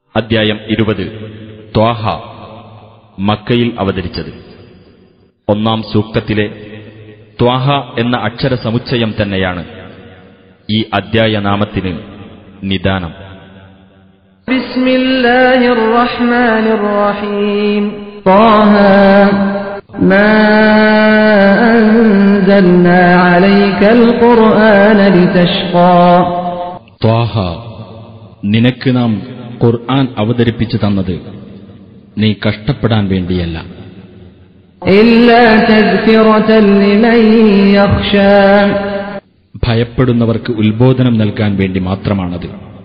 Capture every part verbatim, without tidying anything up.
അദ്ധ്യായം ഇരുപത്. ത്വാഹ, മക്കയിൽ അവതരിച്ചത്. ഒന്നാം സൂക്തത്തിലെ ത്വാഹ എന്ന അക്ഷര സമുച്ചയം തന്നെയാണ് ഈ അദ്ധ്യായ നാമത്തിന് നിദാനം. ബിസ്മില്ലാഹിർ റഹ്മാനിർ റഹീം. ത്വാഹ മാ അൻസൽനാ അലൈക്കൽ ഖുർആന ലിതശ്ഖാ. ത്വാഹ, നിനക്ക് നാം ഖുർആൻ അവതരിപ്പിച്ചു തന്നത് നീ കഷ്ടപ്പെടാൻ വേണ്ടിയല്ല, ഇല്ലാ തദ്കിറതൻ ലിമൻ യഖ്ശാ. ഭയപ്പെടുന്നവർക്ക് ഉത്ബോധനം നൽകാൻ വേണ്ടി മാത്രമാണത്.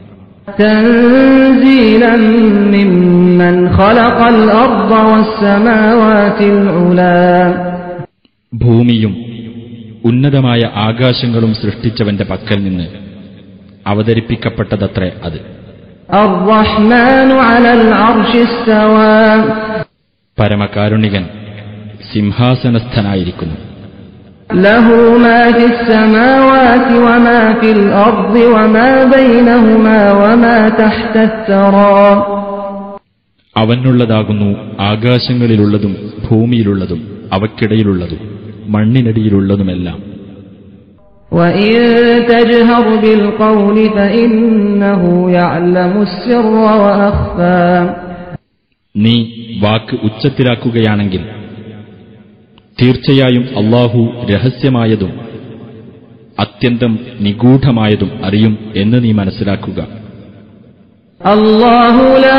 തൻസീലൻ മിമ്മൻ ഖലഖൽ അർദ വസ്സമാവാതിൽ ഉലാ. ഭൂമിയും ഉന്നതമായ ആകാശങ്ങളും സൃഷ്ടിച്ചവന്റെ പക്കൽ നിന്ന് അവതരിപ്പിക്കപ്പെട്ടതത്രേ അത്. അർറഹ്മാനു അലൽ അർശി ഇസ്തവാ. പരമകാരുണികൻ സിംഹാസനസ്ഥനായിരിക്കുന്നു. ലഹു മാ ഫിസ് സമാവാതി വമാ ഫിൽ അർദി വമാ ബൈനഹുമാ വമാ തഹ്തത് തറാ. അവനുള്ളതാകുന്നു ആകാശങ്ങളിലുള്ളതും ഭൂമിയിലുള്ളതും അവയ്ക്കിടയിലുള്ളതും മണ്ണിനടിയിലുള്ളതുമെല്ലാം. وَإِن تَجْهَرْ بِالْقَوْلِ فَإِنَّهُ يَعْلَمُ السِّرَّ وَأَخْفَى. നീ വാക്ക് ഉച്ചത്തിലാക്കുകയാണെങ്കിൽ തീർച്ചയായും അല്ലാഹു രഹസ്യമായതും അത്യന്തം നിഗൂഢമായതും അറിയും എന്ന് നീ മനസ്സിലാക്കുക. അല്ലാഹു ലാ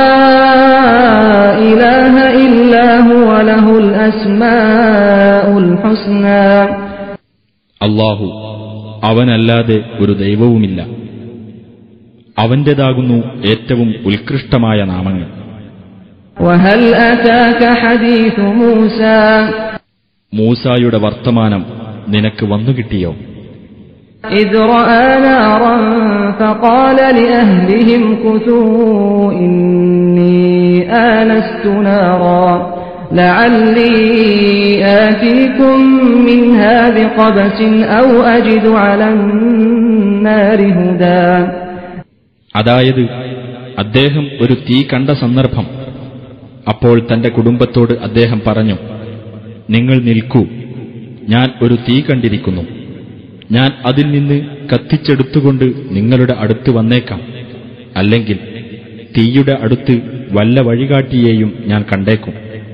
ഇലാഹ ഇല്ലാ ഹുവ ലഹുൽ അസ്മാഉൽ ഹുസ്നാ. അല്ലാഹു, അവനല്ലാതെ ഒരു ദൈവവുമില്ല, അവന്റേതാകുന്നു ഏറ്റവും ഉത്കൃഷ്ടമായ നാമങ്ങൾ. വഹൽ അതാക ഹദീസു മൂസാ. മൂസായുടെ വർത്തമാനം നിനക്ക് വന്നുകിട്ടിയോ? ഇദ് റആ നാറൻ ഫഖാല ലിഅഹ്ലിഹിം ഖുസൂ ഇന്നി ആനസ്തു നാറാ ലഅല്ലി ആതീകും മിൻഹാ ബിഖബസിൻ ഔ അജിദു അലന്നാരി ഹുദാ. അതായത് അദ്ദേഹം ഒരു തീ കണ്ട സന്ദർഭം. അപ്പോൾ തന്റെ കുടുംബത്തോട് അദ്ദേഹം പറഞ്ഞു, നിങ്ങൾ നിൽക്കൂ, ഞാൻ ഒരു തീ കണ്ടിരിക്കുന്നു, ഞാൻ അതിൽ നിന്ന് കത്തിച്ചെടുത്തുകൊണ്ട് നിങ്ങളുടെ അടുത്ത് വന്നേക്കാം, അല്ലെങ്കിൽ തീയുടെ അടുത്ത് വല്ല വഴികാട്ടിയെയും ഞാൻ കണ്ടേക്കും.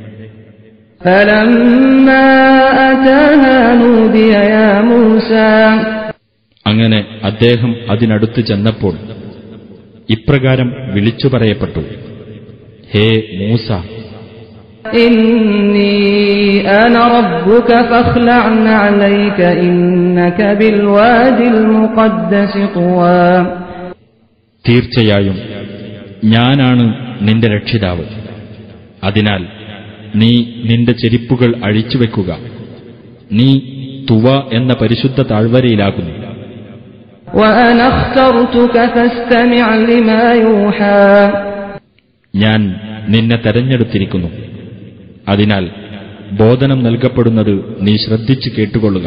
അങ്ങനെ അദ്ദേഹം അതിനടുത്ത് ചെന്നപ്പോൾ ഇപ്രകാരം വിളിച്ചു പറയപ്പെട്ടു, ഹേ മൂസ, ഇന്നി അന റബ്ബുക ഫഖ്ലഅ അലൈക ഇന്നക ബിൽവാദിൽ മുഖദ്ദസി തുവാ. തീർച്ചയായും ഞാനാണ് നിന്റെ രക്ഷിതാവ്, അതിനാൽ നീ നിന്റെ ചെരിപ്പുകൾ അഴിച്ചുവെക്കുക, നീ തുവ എന്ന പരിശുദ്ധ താഴ്വരയിലാകുന്നു. വഅന അഖ്തർതുക ഫസ്തമിഅ ലിമാ യൂഹാ. ഞാൻ നിന്നെ തെരഞ്ഞെടുത്തിരിക്കുന്നു, അതിനാൽ ബോധനം നൽകപ്പെടുന്നത് നീ ശ്രദ്ധിച്ചു കേട്ടുകൊള്ളുക.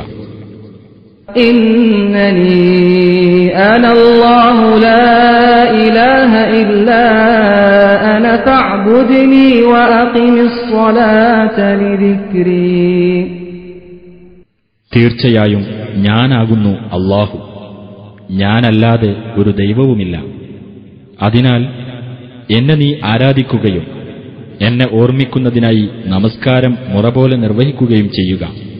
ഇന്നനീ അനല്ലാഹു ലാ ഇലാഹ ഇല്ലാ അന ഫഅ്ബുദ്നി വഅഖിമിസ് സ്വലാത ലിദിക്രി. തീർച്ചയായും ഞാനാകുന്നു അല്ലാഹു, ഞാനല്ലാതെ ഒരു ദൈവവുമില്ല, അതിനാൽ എന്നെ നീ ആരാധിക്കുകയും എന്നെ ഓർമ്മിക്കുന്നതിനായി നമസ്കാരം മുറപോലെ നിർവഹിക്കുകയും ചെയ്യുക.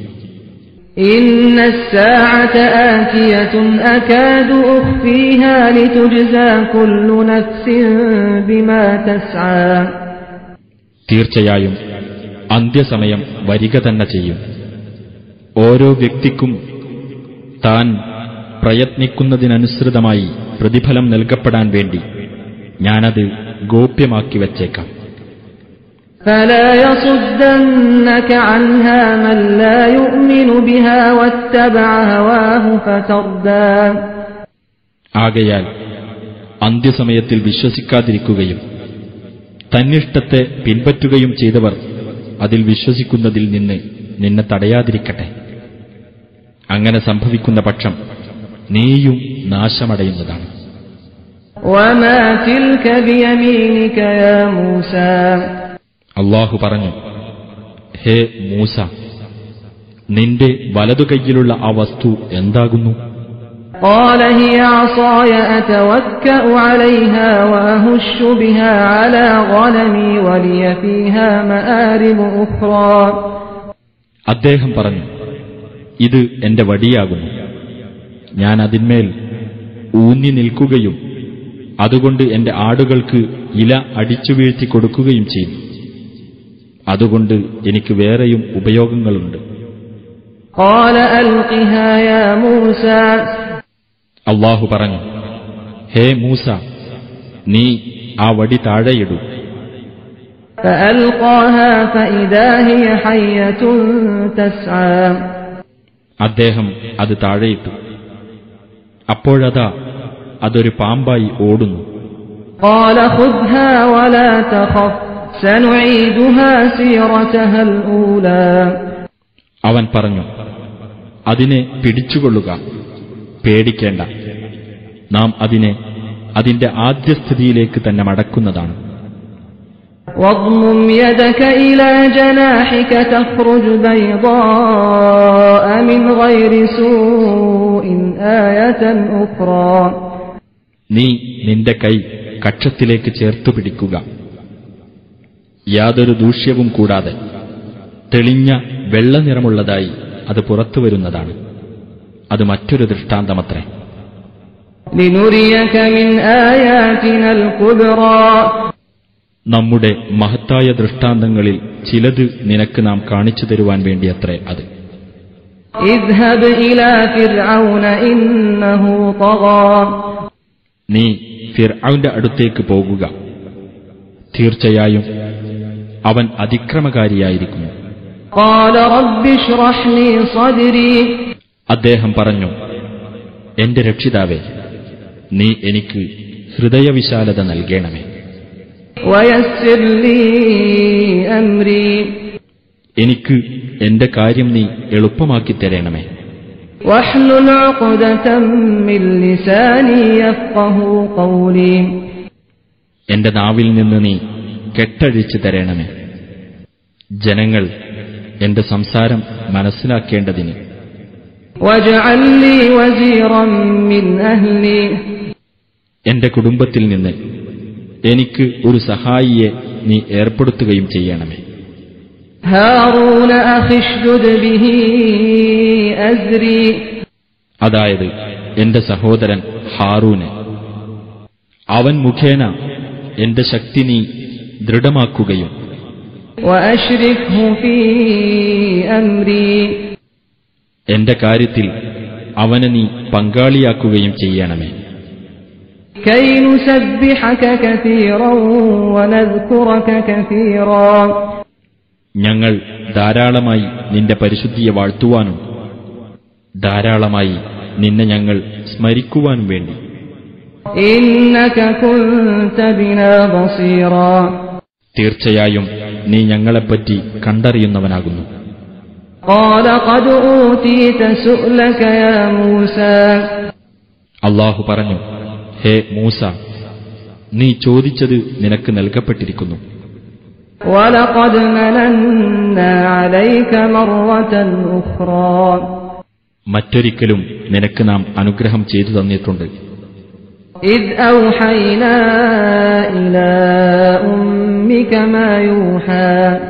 ഇന്നസ്സാഅത ആതിയതുൻ അകാദു ഉഖ്ഫീഹാ ലിതുജ്സാ കുല്ലു നഫ്സിൻ ബിമാ തസ്ആ. തീർച്ചയായും അന്ത്യസമയം വരിക തന്നെ ചെയ്യും. ഓരോ വ്യക്തിക്കും താൻ പ്രയത്നിക്കുന്നതിനനുസൃതമായി പ്രതിഫലം നൽകപ്പെടാൻ വേണ്ടി ഞാനത് ഗോപ്യമാക്കി വച്ചേക്കാം. فلا يصدنك عنها من لا يؤمن بها واتبع هواه فتردى. ആകയാൽ അന്ത്യസമയത്തിൽ വിശ്വസിക്കാതിരിക്കുകയും തന്നിഷ്ടത്തെ പിൻപറ്റുകയും ചെയ്തവർ അതിൽ വിശ്വസിക്കുന്നതിൽ നിന്ന് നിന്നെ തടയാതിരിക്കട്ടെ. അങ്ങനെ സംഭവിക്കുന്ന പക്ഷം നീയും നാശമടയുന്നതാണ്. وما تلك بيمينك يا موسى അല്ലാഹു പറഞ്ഞു, ഹേ മൂസ, നിന്റെ വലതുകൈയിലുള്ള ആ വസ്തു എന്താകുന്നു? قال هي عصاي أتوكأ عليها وأهش بها على غنمي ولي فيها مآرب أخرى. അദ്ദേഹം പറഞ്ഞു, ഇത് എന്റെ വടിയാകുന്നു. ഞാൻ അതിന്മേൽ ഊന്നി നിൽക്കുകയും അതുകൊണ്ട് എന്റെ ആടുകൾക്ക് ഇല അടിച്ചു വീഴ്ത്തി കൊടുക്കുകയും ചെയ്യുന്നു. അതുകൊണ്ട് എനിക്ക് വേറെയും ഉപയോഗങ്ങളുണ്ട്. قال ألقها يا موسى അല്ലാഹു പറഞ്ഞു, ഹേ മൂസ, നീ ആ വടി താഴെയിടൂ. فألقاها فإذا هي حية تسعى. അദ്ദേഹം അത് താഴെയിട്ടു. അപ്പോഴതാ അതൊരു പാമ്പായി ഓടുന്നു. قال خذها ولا تخف سنعيدها سيرتها الأولى. അവൻ പറഞ്ഞു, അതിനെ പിടിച്ചുകൊള്ളുക, പേടിക്കേണ്ട, നാം അതിനെ അതിന്റെ ആദ്യസ്ഥിതിയിലേക്ക് തന്നെ മടക്കുന്നതാണ്. واضمم يدك إلى جناحك تخرج بيضاء من غير سوء آية أخرى. നീ നിന്റെ കൈ കക്ഷത്തിലേക്ക് ചേർത്തു പിടിക്കുക, യാതൊരു ദൂഷ്യവും കൂടാതെ തെളിഞ്ഞ വെള്ള നിറമുള്ളതായി അത് പുറത്തു വരുന്നതാണ്. അത് മറ്റൊരു ദൃഷ്ടാന്തമത്രേ. لنريك من آياتنا الكبرى. നമ്മുടെ മഹത്തായ ദൃഷ്ടാന്തങ്ങളിൽ ചിലത് നിനക്ക് നാം കാണിച്ചു തരുവാൻ വേണ്ടിയത്രേ അത്. اذهب إلى فرعون إنه طغى. നീ ഫിർഔന്റെ അടുത്തേക്ക് പോകുക, തീർച്ചയായും അവൻ അതിക്രമകാരിയായിരിക്കുന്നു. قال رب اشرح لي صدري. അദ്ദേഹം പറഞ്ഞു, എന്റെ രക്ഷിതാവേ, നീ എനിക്ക് ഹൃദയവിശാലത നൽകണമേ. ويسر لي أمري. എനിക്ക് എന്റെ കാര്യം നീ എളുപ്പമാക്കി തരണമേ. واحلل عقدة من لساني يفقهوا قولي. എന്റെ നാവിൽ നിന്ന് നീ കെട്ടഴിച്ചു തരണമേ, ജനങ്ങൾ എന്റെ സംസാരം മനസ്സിലാക്കേണ്ടതിന്. واجعل لي وزيرا من أهلي. എന്റെ കുടുംബത്തിൽ നിന്ന് എനിക്ക് ഒരു സഹായിയെ നീ ഏർപ്പെടുത്തുകയും ചെയ്യണമേ. هارون أخي اشدد به أزري. അതായത് എന്റെ സഹോദരൻ ഹാറൂന്, അവൻ മുഖേന എന്റെ ശക്തി നീ ദൃഢമാക്കുകയും وأشركه في أمري. എന്റെ കാര്യത്തിൽ അവനെ നീ പങ്കാളിയാക്കുകയും ചെയ്യണമേ. كي نسبحك كثيرا ونذكرك كثيرا. ഞങ്ങൾ ധാരാളമായി നിന്റെ പരിശുദ്ധിയെ വാഴ്ത്തുവാനും ധാരാളമായി നിന്നെ ഞങ്ങൾ സ്മരിക്കുവാനും വേണ്ടി. إنك كنت بنا بصيرا. തീർച്ചയായും നീ ഞങ്ങളെപ്പറ്റി കണ്ടറിയുന്നവനാകുന്നു. قال قد أوتيت سؤلك يا موسى. അല്ലാഹു പറഞ്ഞു, ഹേ മൂസ, നീ ചോദിച്ചത് നിനക്ക് നൽകപ്പെട്ടിരിക്കുന്നു. ولقد مننا عليك مرة أخرى. മറ്റൊരിക്കലും നിനക്ക് നാം അനുഗ്രഹം ചെയ്തു തന്നിട്ടുണ്ട്. إذ أوحينا إلى أمك ما يوحى.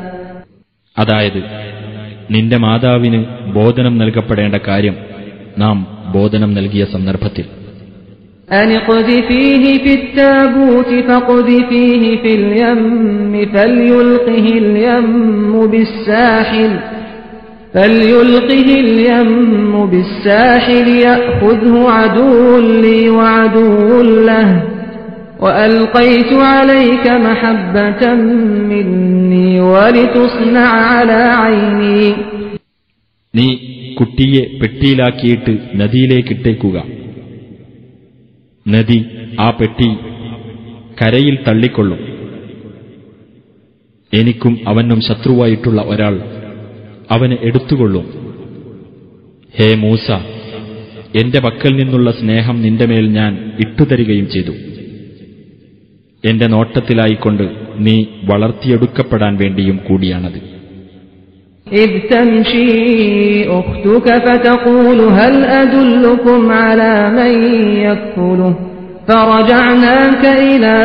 അതായത് നിന്റെ മാതാവിന് ബോധനം നൽകപ്പെടേണ്ട കാര്യം നാം ബോധനം നൽകിയ സന്ദർഭത്തിൽ. أن اقذفيه في التابوت فاقذفيه في اليم فليلقه اليم بالساحل فليلقه اليم بالساحل يأخذه عدو لي وعدو له وألقيت عليك محبة مني ولتصنع على عيني. നീ കുട്ടിയെ പെട്ടിയിലാക്കിയിട്ട് നദിയിലേക്കിട്ടേക്കുക. നദി ആ പെട്ടി കരയിൽ തള്ളിക്കൊള്ളും. എനിക്കും അവനും ശത്രുവായിട്ടുള്ള ഒരാൾ അവനെ എടുത്തുകൊള്ളും. ഹേ മൂസ, എന്റെ പക്കൽ നിന്നുള്ള സ്നേഹം നിന്റെ മേൽ ഞാൻ ഇട്ടുതരികയും ചെയ്തു. എന്റെ നോട്ടത്തിലായിക്കൊണ്ട് നീ വളർത്തിയെടുക്കപ്പെടാൻ വേണ്ടിയും കൂടിയാണത്. إذ تمشي أختك فتقول هل أدلكم على من يكفله فرجعناك إلى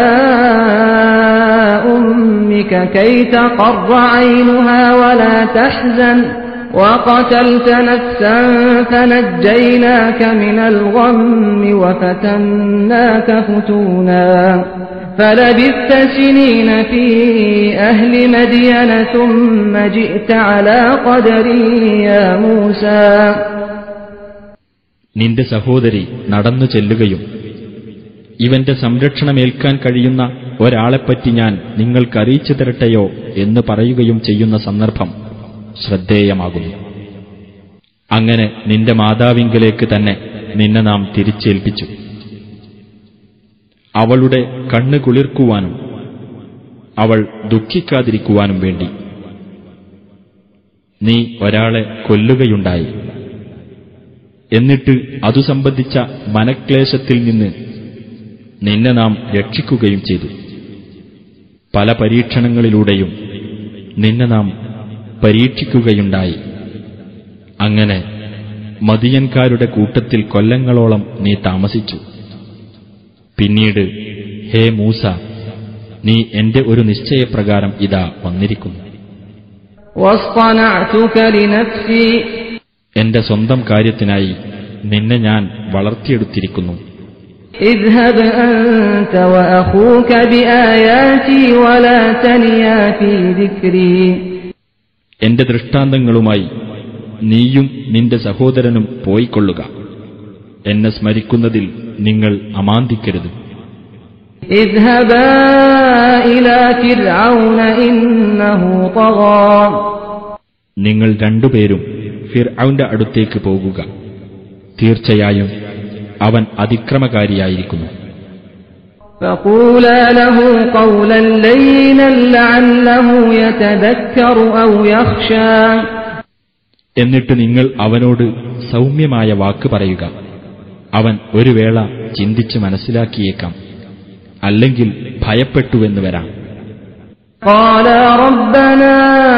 أمك كي تقر عينها ولا تحزن وقتلت نفسا فنجيناك من الغم وفتناك فتونا فلبثت سنين في أهل مدين ثم جئت على قدر يا موسى. നിന്റെ സഹോദരി നടന്നു ചെല്ലുകയും ഇവന്റെ സംരക്ഷണമേൽക്കാൻ കഴിയുന്ന ഒരാളെപ്പറ്റി ഞാൻ നിങ്ങൾക്കറിയിച്ചു തരട്ടെയോ എന്ന് പറയുകയും ചെയ്യുന്ന സന്ദർഭം ശ്രദ്ധേയമാകുന്നു. അങ്ങനെ നിന്റെ മാതാവിങ്കലേക്ക് തന്നെ നിന്നെ നാം തിരിച്ചേൽപ്പിച്ചു, അവളുടെ കണ്ണ് കുളിർക്കുവാനും അവൾ ദുഃഖിക്കാതിരിക്കുവാനും വേണ്ടി. നീ ഒരാളെ കൊല്ലുകയുണ്ടായി, എന്നിട്ട് അതു സംബന്ധിച്ച മനക്ലേശത്തിൽ നിന്ന് നിന്നെ നാം രക്ഷിക്കുകയും ചെയ്തു. പല പരീക്ഷണങ്ങളിലൂടെയും നിന്നെ നാം പരീക്ഷിക്കുകയുണ്ടായി. അങ്ങനെ മദിയൻകാരുടെ കൂട്ടത്തിൽ കൊല്ലങ്ങളോളം നീ താമസിച്ചു. പിന്നീട്, ഹേ മൂസ, നീ എന്റെ ഒരു നിശ്ചയപ്രകാരം ഇതാ വന്നിരിക്കുന്നു. എന്റെ സ്വന്തം കാര്യത്തിനായി നിന്നെ ഞാൻ വളർത്തിയെടുത്തിരിക്കുന്നു. اذهب أنت وأخوك بآياتي ولا تنيا في ذكري. എന്റെ ദൃഷ്ടാന്തങ്ങളുമായി നീയും നിന്റെ സഹോദരനും പോയിക്കൊള്ളുക. എന്നെ സ്മരിക്കുന്നതിൽ നിങ്ങൾ അമാന്തിക്കരുത്. اذهبا إلى فرعون إنه طغى. നിങ്ങൾ രണ്ടുപേരും ഫിർഔന്റെ അടുത്തേക്ക് പോകുക. തീർച്ചയായും അവൻ അതിക്രമകാരിയായിരിക്കുന്നു. فقولا له قولا لينا لعله يتذكر أو يخشى. എന്നിട്ട് നിങ്ങൾ അവനോട് സൗമ്യമായ വാക്ക് പറയുക. അവൻ ഒരു വേള ചിന്തിച്ച് മനസ്സിലാക്കിയേക്കാം, അല്ലെങ്കിൽ ഭയപ്പെട്ടുവെന്ന് വരാം. قالا ربنا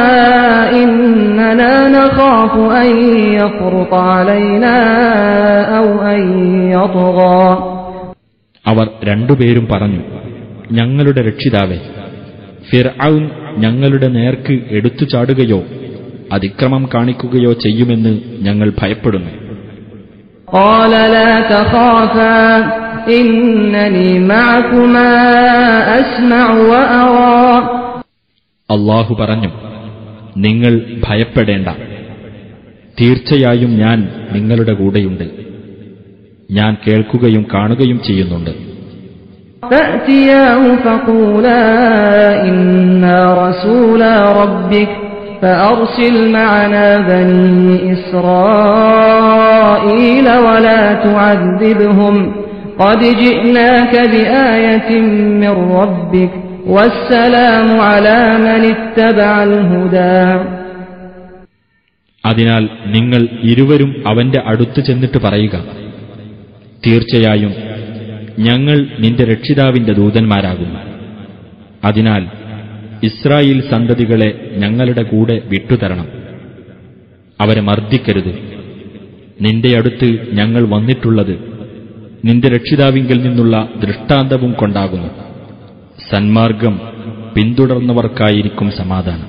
إننا نخاف أن يفرط علينا أو أن يطغى. അവർ രണ്ടുപേരും പറഞ്ഞു, ഞങ്ങളുടെ രക്ഷിതാവേ, ഫിർഔൻ ഞങ്ങളുടെ നേർക്ക് എടുത്തു ചാടുകയോ അതിക്രമം കാണിക്കുകയോ ചെയ്യുമെന്ന് ഞങ്ങൾ ഭയപ്പെടുന്നു. قال لا تخافا إنني معكما أسمع وأرى. അല്ലാഹു പറഞ്ഞു, നിങ്ങൾ ഭയപ്പെടേണ്ട, തീർച്ചയായും ഞാൻ നിങ്ങളുടെ കൂടെയുണ്ട്. ഞാൻ കേൾക്കുകയും കാണുകയും ചെയ്യുന്നുണ്ട്. فأتياه فقولا إنا رسولا ربك فأرسل معنا بني إسرائيل ولا تعذبهم قد جئناك بآية من ربك والسلام على من اتبع الهدى. അതിനാൽ നിങ്ങൾ ഇരുവരും അവന്റെ അടുത്ത് ചെന്നിട്ട് പറയുക, തീർച്ചയായും ഞങ്ങൾ നിന്റെ രക്ഷിതാവിന്റെ ദൂതന്മാരാകുന്നു. അതിനാൽ ഇസ്രായേൽ സന്തതികളെ ഞങ്ങളുടെ കൂടെ വിട്ടുതരണം, അവരെ മർദ്ദിക്കരുത്. നിന്റെ അടുത്ത് ഞങ്ങൾ വന്നിട്ടുള്ളത് നിന്റെ രക്ഷിതാവിങ്കിൽ നിന്നുള്ള ദൃഷ്ടാന്തവും കൊണ്ടാകുന്നു. സന്മാർഗം പിന്തുടർന്നവർക്കായിരിക്കും സമാധാനം.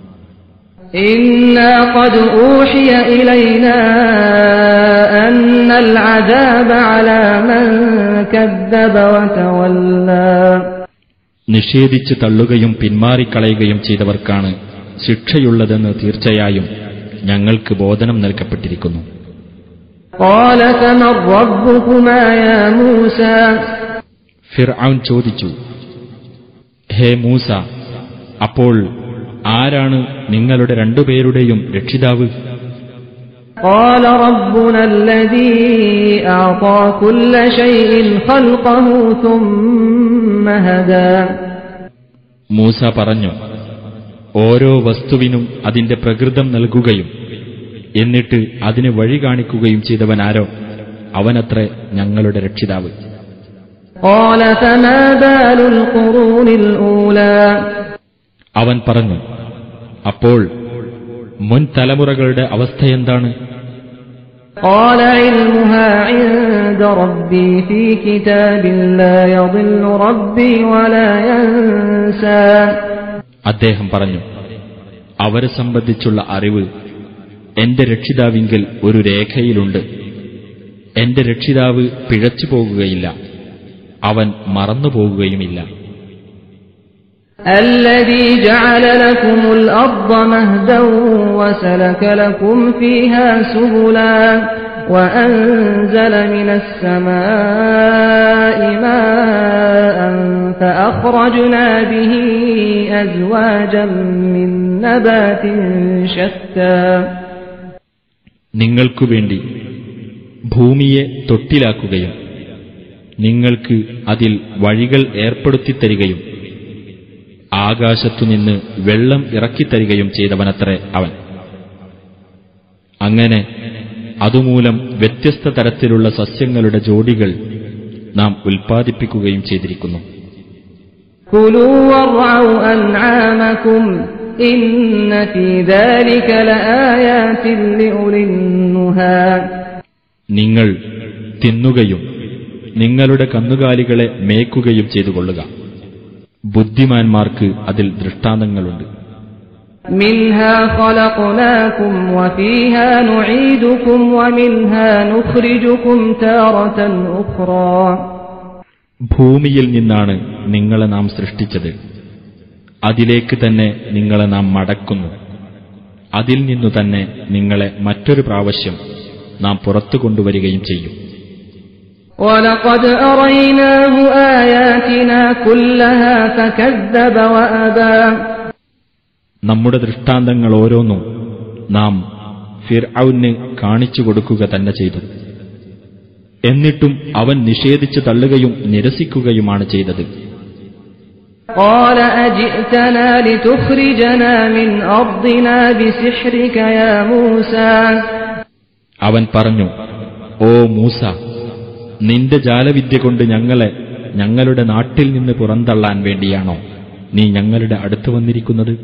إنا قد أوحي إلينا أن العذاب على من كذب وتولى. നിഷേധിച്ച് തള്ളുകയും പിന്മാറിക്കളയുകയും ചെയ്തവർക്കാണ് ശിക്ഷയുള്ളതെന്ന് തീർച്ചയായും ഞങ്ങൾക്ക് ബോധനം നൽകപ്പെട്ടിരിക്കുന്നു. قال فمن ربكما يا موسى. ഫിർഔൻ ചോദിച്ചു, ഹേ മൂസ, അപ്പോൾ ആരാണ് നിങ്ങളുടെ രണ്ടുപേരുടെയും രക്ഷിതാവ്? قال ربنا الذي أعطى كل شيء خلقه ثم هدى. മൂസ പറഞ്ഞു, ഓരോ വസ്തുവിനും അതിന്റെ പ്രകൃതം നൽകുകയും എന്നിട്ട് അതിന് വഴി കാണിക്കുകയും ചെയ്തവനാരോ അവനത്രേ ഞങ്ങളുടെ രക്ഷിതാവ്. قال فما بال القرون الأولى അവൻ പറഞ്ഞു, അപ്പോൾ മുൻ തലമുറകളുടെ അവസ്ഥയെന്താണ്? قال علمها عند ربي في كتاب لا يضل ربي ولا ينسى അദ്ദേഹം പറഞ്ഞു, അവരെ സംബന്ധിച്ചുള്ള അറിവ് എന്റെ രക്ഷിതാവിങ്കിൽ ഒരു രേഖയിലുണ്ട്. എന്റെ രക്ഷിതാവ് പിഴച്ചു പോകുകയില്ല, അവൻ മറന്നുപോകുകയുമില്ല. الذي جعل لكم الأرض مهدا وسلك لكم فيها سبلا وأنزل من السماء ماء فأخرجنا به أزواجا من نبات شتى നിങ്ങൾക്കു വേണ്ടി ഭൂമിയെ തൊട്ടിലാക്കുകയും നിങ്ങൾക്ക് അതിൽ വഴികൾ ഏർപ്പെടുത്തിത്തരികയും ആകാശത്തുനിന്ന് വെള്ളം ഇറക്കിത്തരികയും ചെയ്തവനത്രേ അവൻ. അങ്ങനെ അതുമൂലം വ്യത്യസ്ത തരത്തിലുള്ള സസ്യങ്ങളുടെ ജോഡികൾ നാം ഉൽപ്പാദിപ്പിക്കുകയും ചെയ്തിരിക്കുന്നു. കുലൂ വറഉ അൻആമകും ഇന്ന ഫീ ദാലിക ലആയാതിൻ ലിഉലിൻ നുഹാ നിങ്ങൾ തിന്നുകയും നിങ്ങളുടെ കന്നുകാലികളെ മേയ്ക്കുകയും ചെയ്തുകൊള്ളുക. ബുദ്ധിമാന്മാർക്ക് അതിൽ ദൃഷ്ടാന്തങ്ങളുണ്ട്. മിൻഹാ ഖലഖനാകും വഫീഹാ നുഈദുകും വമിൻഹാ നുഖ്രിജുകും താറതൻ ഉഖ്റാ ഭൂമിയിൽ നിന്നാണ് നിങ്ങളെ നാം സൃഷ്ടിച്ചത്, അതിലേക്ക് തന്നെ നിങ്ങളെ നാം മടക്കുന്നു. അതിൽ നിന്നു തന്നെ നിങ്ങളെ മറ്റൊരു പ്രാവശ്യം നാം പുറത്തു കൊണ്ടുവരികയും ചെയ്യും. وَلَقَدْ أَرَيْنَاهُ آيَاتِنَا كُلَّهَا فَكَذَّبَ وَأَبَى നമ്മുടെ ദൃഷ്ടാന്തങ്ങൾ ഓരോന്നും നാം ഫിർഔന് കാണിച്ചു കൊടുക്കുക തന്നെ ചെയ്തു. എന്നിട്ടും അവൻ നിഷേധിച്ചു തള്ളുകയും നിരസിക്കുകയുമാണ് ചെയ്തത്. قَالَ أَجِئْتَنَا لِتُخْرِجَنَا مِنْ أَرْضِنَا بِسِحْرِكَ يَا مُوسَى അവൻ പറഞ്ഞു, ഓ മൂസ, നിന്റെ ജാലവിദ്യ കൊണ്ട് ഞങ്ങളെ ഞങ്ങളുടെ നാട്ടിൽ നിന്ന് പുറന്തള്ളാൻ വേണ്ടിയാണോ നീ ഞങ്ങളുടെ അടുത്ത് വന്നിരിക്കുന്നത്?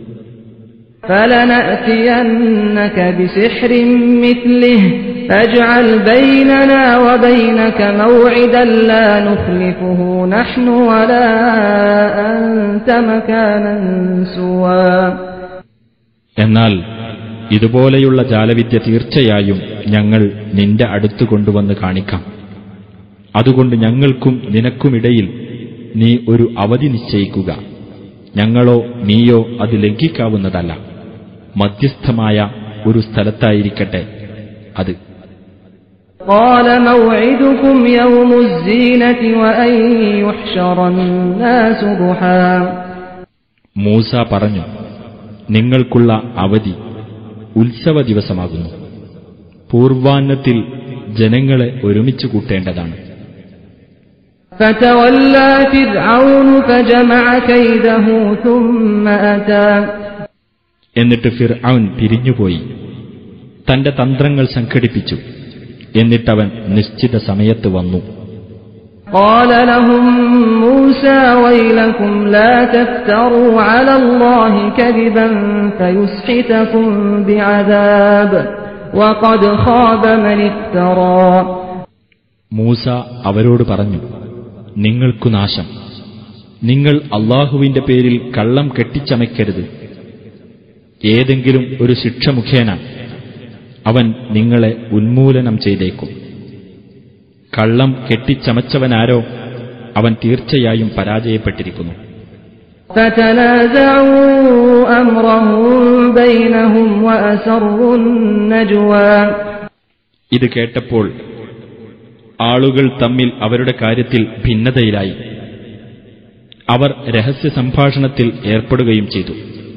فَلَنَأْتِيَنَّكَ بِسِحْرٍ مِثْلِهِ فَاجْعَلْ بَيْنَنَا وَبَيْنَكَ مَوْعِدًا لَا نُخْلِفُهُ نَحْنُ وَلَا أَنْتَ مَكَانًا سُوًى എന്നാൽ ഇതുപോലെയുള്ള ജാലവിദ്യ തീർച്ചയായും ഞങ്ങൾ നിന്റെ അടുത്ത് കൊണ്ടുവന്ന് കാണിക്കാം. അതുകൊണ്ട് ഞങ്ങൾക്കും നിനക്കുമിടയിൽ നീ ഒരു അവധി നിശ്ചയിക്കുക. ഞങ്ങളോ നീയോ അത് ലംഘിക്കാവുന്നതല്ല. മധ്യസ്ഥമായ ഒരു സ്ഥലത്തായിരിക്കട്ടെ അത്. قَالَ مَوْعِدُكُمْ يَوْمُ الزِّينَةِ وَأَنْ يُحْشَرَ النَّاسُ ضُحًى മൂസ പറഞ്ഞു, നിങ്ങൾക്കുള്ള അവധി ഉത്സവ ദിവസമാകുന്നു. പൂർവാന്നത്തിൽ ജനങ്ങളെ ഒരുമിച്ച് കൂട്ടേണ്ടതാണ്. فَتَوَلَّى فِرْعَوْنُ فَجَمَعَ كَيْدَهُ ثُمَّ أَتَى എന്നിട്ട് ഫിർഔൻ പിരിഞ്ഞുപോയി, തന്റെ തന്ത്രങ്ങൾ സംഘടിപ്പിച്ചു. എന്നിട്ടവൻ നിശ്ചിത സമയത്ത് വന്നു. قَالَ لَهُم مُوسَى وَيْلَكُمْ لَا تَفْتَرُوا عَلَى اللَّهِ كَذِبًا فَيُسْحِتَكُم بِعَذَابٍ وَقَدْ خَابَ مَنِ افْتَرَى മൂസ അവരോട് പറഞ്ഞു, നിങ്ങൾക്കു നാശം. നിങ്ങൾ അല്ലാഹുവിന്റെ പേരിൽ കള്ളം കെട്ടിച്ചമയ്ക്കരുത്. ഏതെങ്കിലും ഒരു ശിക്ഷ മുഖേന അവൻ നിങ്ങളെ ഉന്മൂലനം ചെയ്തേക്കും. കള്ളം കെട്ടിച്ചമച്ചവനാരോ അവൻ തീർച്ചയായും പരാജയപ്പെട്ടിരിക്കുന്നു. فَتَنَازَعُوا أَمْرَهُم بَيْنَهُمْ وَأَسَرُّوا النَّجْوَى ഇത് കേട്ടപ്പോൾ ആളുകൾ തമ്മിൽ അവരുടെ കാര്യത്തിൽ ഭിന്നതയിലായി. അവർ രഹസ്യ സംഭാഷണത്തിൽ ഏർപ്പെടുകയും ചെയ്തു.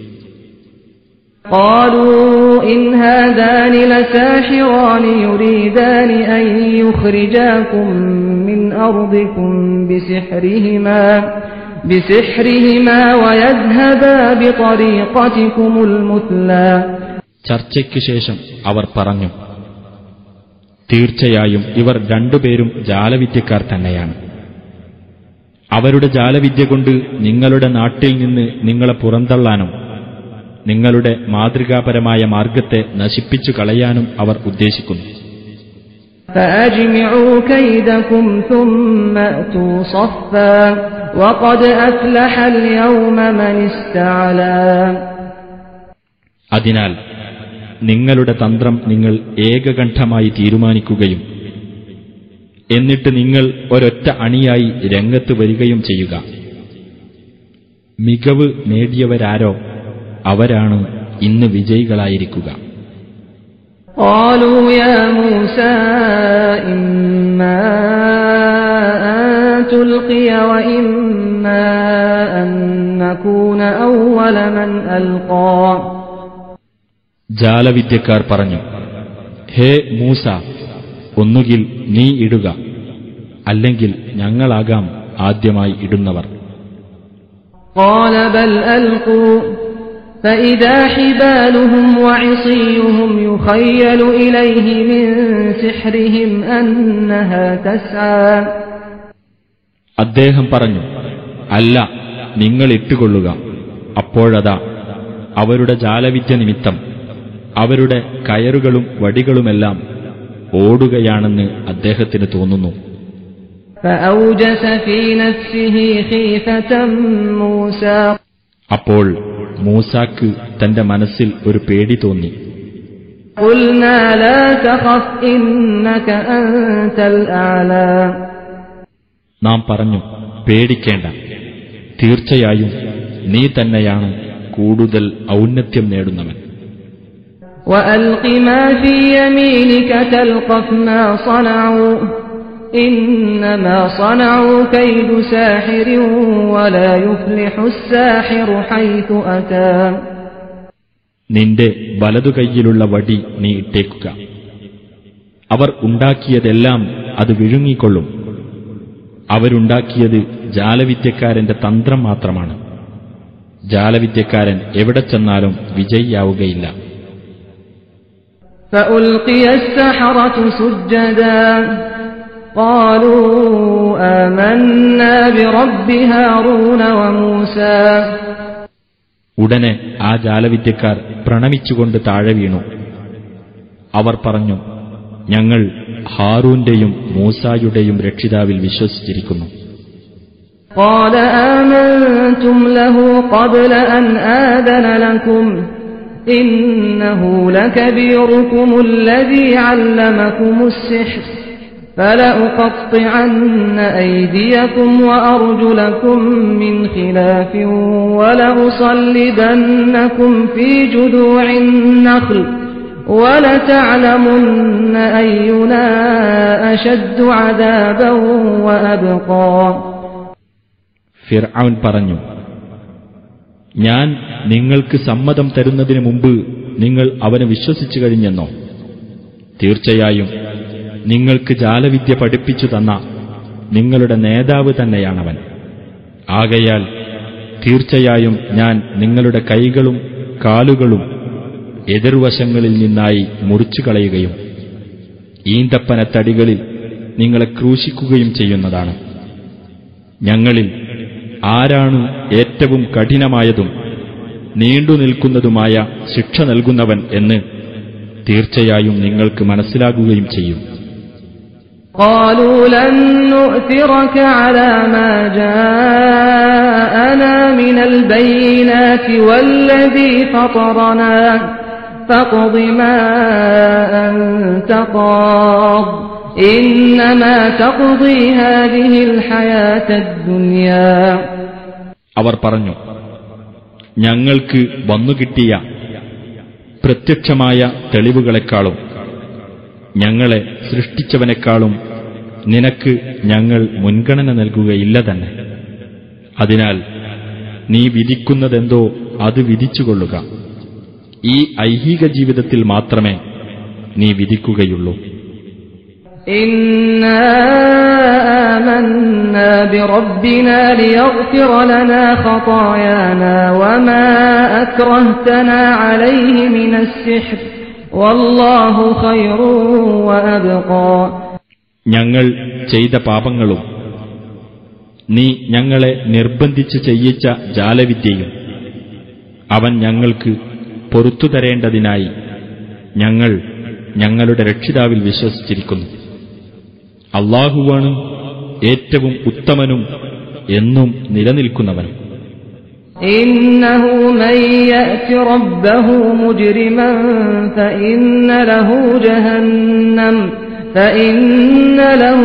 قَالُوا إِنْ هَذَانِ لَسَاحِرَانِ يُرِيدَانِ أَنْ يُخْرِجَاكُمْ مِنْ أَرْضِكُمْ بِسِحْرِهِمَا بِسِحْرِهِمَا وَيَذْهَبَا بِطَرِيقَتِكُمُ الْمُثْلَى ചർച്ചയ്ക്ക് ശേഷം അവർ പറഞ്ഞു, തീർച്ചയായും ഇവർ രണ്ടുപേരും ജാലവിദ്യക്കാർ തന്നെയാണ്. അവരുടെ ജാലവിദ്യ കൊണ്ട് നിങ്ങളുടെ നാട്ടിൽ നിന്ന് നിങ്ങളെ പുറന്തള്ളാനും നിങ്ങളുടെ മാതൃകാപരമായ മാർഗത്തെ നശിപ്പിച്ചു കളയാനും അവർ ഉദ്ദേശിക്കുന്നു. فأجمعوا كيدكم ثم أتوا صفا وقد أفلح اليوم من استعلى. അതിനാൽ നിങ്ങളുടെ തന്ത്രം നിങ്ങൾ ഏകകണ്ഠമായി തീരുമാനിക്കുകയും എന്നിട്ട് നിങ്ങൾ ഒരൊറ്റ അണിയായി രംഗത്ത് വരികയും ചെയ്യുക. മികവ് നേടിയവരാരോ അവരാണ് ഇന്ന് വിജയികളായിരിക്കുക. قالوا يا موسى إما أن تلقي وإما أن نكون أول من ألقى. ജാലവിദ്യക്കാർ പറഞ്ഞു, ഹേ മൂസ, ഒന്നുകിൽ നീ ഇടുക, അല്ലെങ്കിൽ ഞങ്ങളാകാം ആദ്യമായി ഇടുന്നവർ. قال بل ألقوا فإذا حبالهم وعصيهم يخيل إليه من سحرهم أنها تسعى. അദ്ദേഹം പറഞ്ഞു, അല്ല, നിങ്ങൾ ഇട്ടുകൊള്ളുക. അപ്പോഴതാ അവരുടെ ജാലവിദ്യ നിമിത്തം അവരുടെ കയറുകളും വടികളുമെല്ലാം ഓടുകയാണെന്ന് അദ്ദേഹത്തിന് തോന്നുന്നു. فأوجس في نفسه خيفة موسى. അപ്പോൾ മൂസാക്ക് തന്റെ മനസ്സിൽ ഒരു പേടി തോന്നി. قلنا لا تخف إنك أنت الأعلى. നാം പറഞ്ഞു, പേടിക്കേണ്ട, തീർച്ചയായും നീ തന്നെയാണ് കൂടുതൽ ഔന്നത്യം നേടുന്നവൻ. وألق ما في يمينك تلقف ما صنعوا إنما صنعوا كيد ساحر ولا يفلح الساحر حيث أتى. നിന്റെ വലതുകൈയിലുള്ള വടി നീ ഇട്ടേക്കുക. അവർ ഉണ്ടാക്കിയതെല്ലാം അത് വിഴുങ്ങിക്കൊള്ളും. അവരുണ്ടാക്കിയത് ജാലവിദ്യക്കാരന്റെ തന്ത്രം മാത്രമാണ്. ജാലവിദ്യക്കാരൻ എവിടെ ചെന്നാലും വിജയിയാവുകയില്ല. فألقي السحرة سجدا قالوا آمنا برب هارون وموسى. ഉടനെ ആ ജാലവിദ്യക്കാർ പ്രണമിച്ചുകൊണ്ട് താഴെ വീണു. അവർ പറഞ്ഞു, ഞങ്ങൾ ഹാറൂന്റെയും മൂസായുടെയും രക്ഷിതാവിൽ വിശ്വസിച്ചിരിക്കുന്നു. قال آمنتم له قبل أن آذن لكم إنه لكبيركم الذي علمكم السحر فلأقطعن أيديكم وأرجلكم من خلاف ولأصلبنكم في جذوع النخل ولتعلمن أينا أشد عذابا وأبقى. ഫിർഔൻ പറഞ്ഞു, ഞാൻ നിങ്ങൾക്ക് സമ്മതം തരുന്നതിന് മുമ്പ് നിങ്ങൾ അവനെ വിശ്വസിച്ചു കഴിഞ്ഞെന്നോ? തീർച്ചയായും നിങ്ങൾക്ക് ജാലവിദ്യ പഠിപ്പിച്ചു തന്ന നിങ്ങളുടെ നേതാവ് തന്നെയാണവൻ. ആകയാൽ തീർച്ചയായും ഞാൻ നിങ്ങളുടെ കൈകളും കാലുകളും എതിർവശങ്ങളിൽ നിന്നായി മുറിച്ചു കളയുകയും ഈന്തപ്പനത്തടികളിൽ നിങ്ങളെ ക്രൂശിക്കുകയും ചെയ്യുന്നതാണ്. ഞങ്ങളിൽ ആരാണ് ഏറ്റവും കഠിനമായതും നീണ്ടുനിൽക്കുന്നതുമായ ശിക്ഷ നൽകുന്നവൻ എന്ന് തീർച്ചയായും നിങ്ങൾക്ക് മനസ്സിലാകുകയും ചെയ്യും. قالوا لن نؤثرك على ما جاءنا من البينات والذي فطرنا فاقض ما أنت قاض إنما تقضي هذه الحياة الدنيا. അവർ പറഞ്ഞു, ഞങ്ങൾക്ക് വന്നുകിട്ടിയ പ്രത്യക്ഷമായ തെളിവുകളെക്കാളും ഞങ്ങളെ സൃഷ്ടിച്ചവനേക്കാളും നിനക്ക് ഞങ്ങൾ മുൻഗണന നൽകുകയില്ല തന്നെ. അതിനാൽ നീ വിധിക്കുന്നതെന്തോ അത് വിധിച്ചുകൊള്ളുക. ഈ ഐഹിക ജീവിതത്തിൽ മാത്രമേ നീ വിധിക്കുകയുള്ളൂ. إنا آمنا بربنا ليغفر لنا خطايانا وما أكرهتنا عليه من السحر والله خير وأبقى. ഞങ്ങൾ ചെയ്ത പാപങ്ങളും നീ ഞങ്ങളെ നിർബന്ധിച്ച് ചെയ്യിച്ച ജാലവിദ്യയും അവൻ ഞങ്ങൾക്ക് പൊറത്തു തരേണ്ടതിനായി ഞങ്ങൾ ഞങ്ങളുടെ രക്ഷിതാവിൽ വിശ്വസിച്ചിരിക്കുന്നു. അല്ലാഹുവാണ് ഏറ്റവും ഉത്തമനും എന്നും നിലനിൽക്കുന്നവനും. إنه من يأت ربه مجرما فإن له جهنم فإن له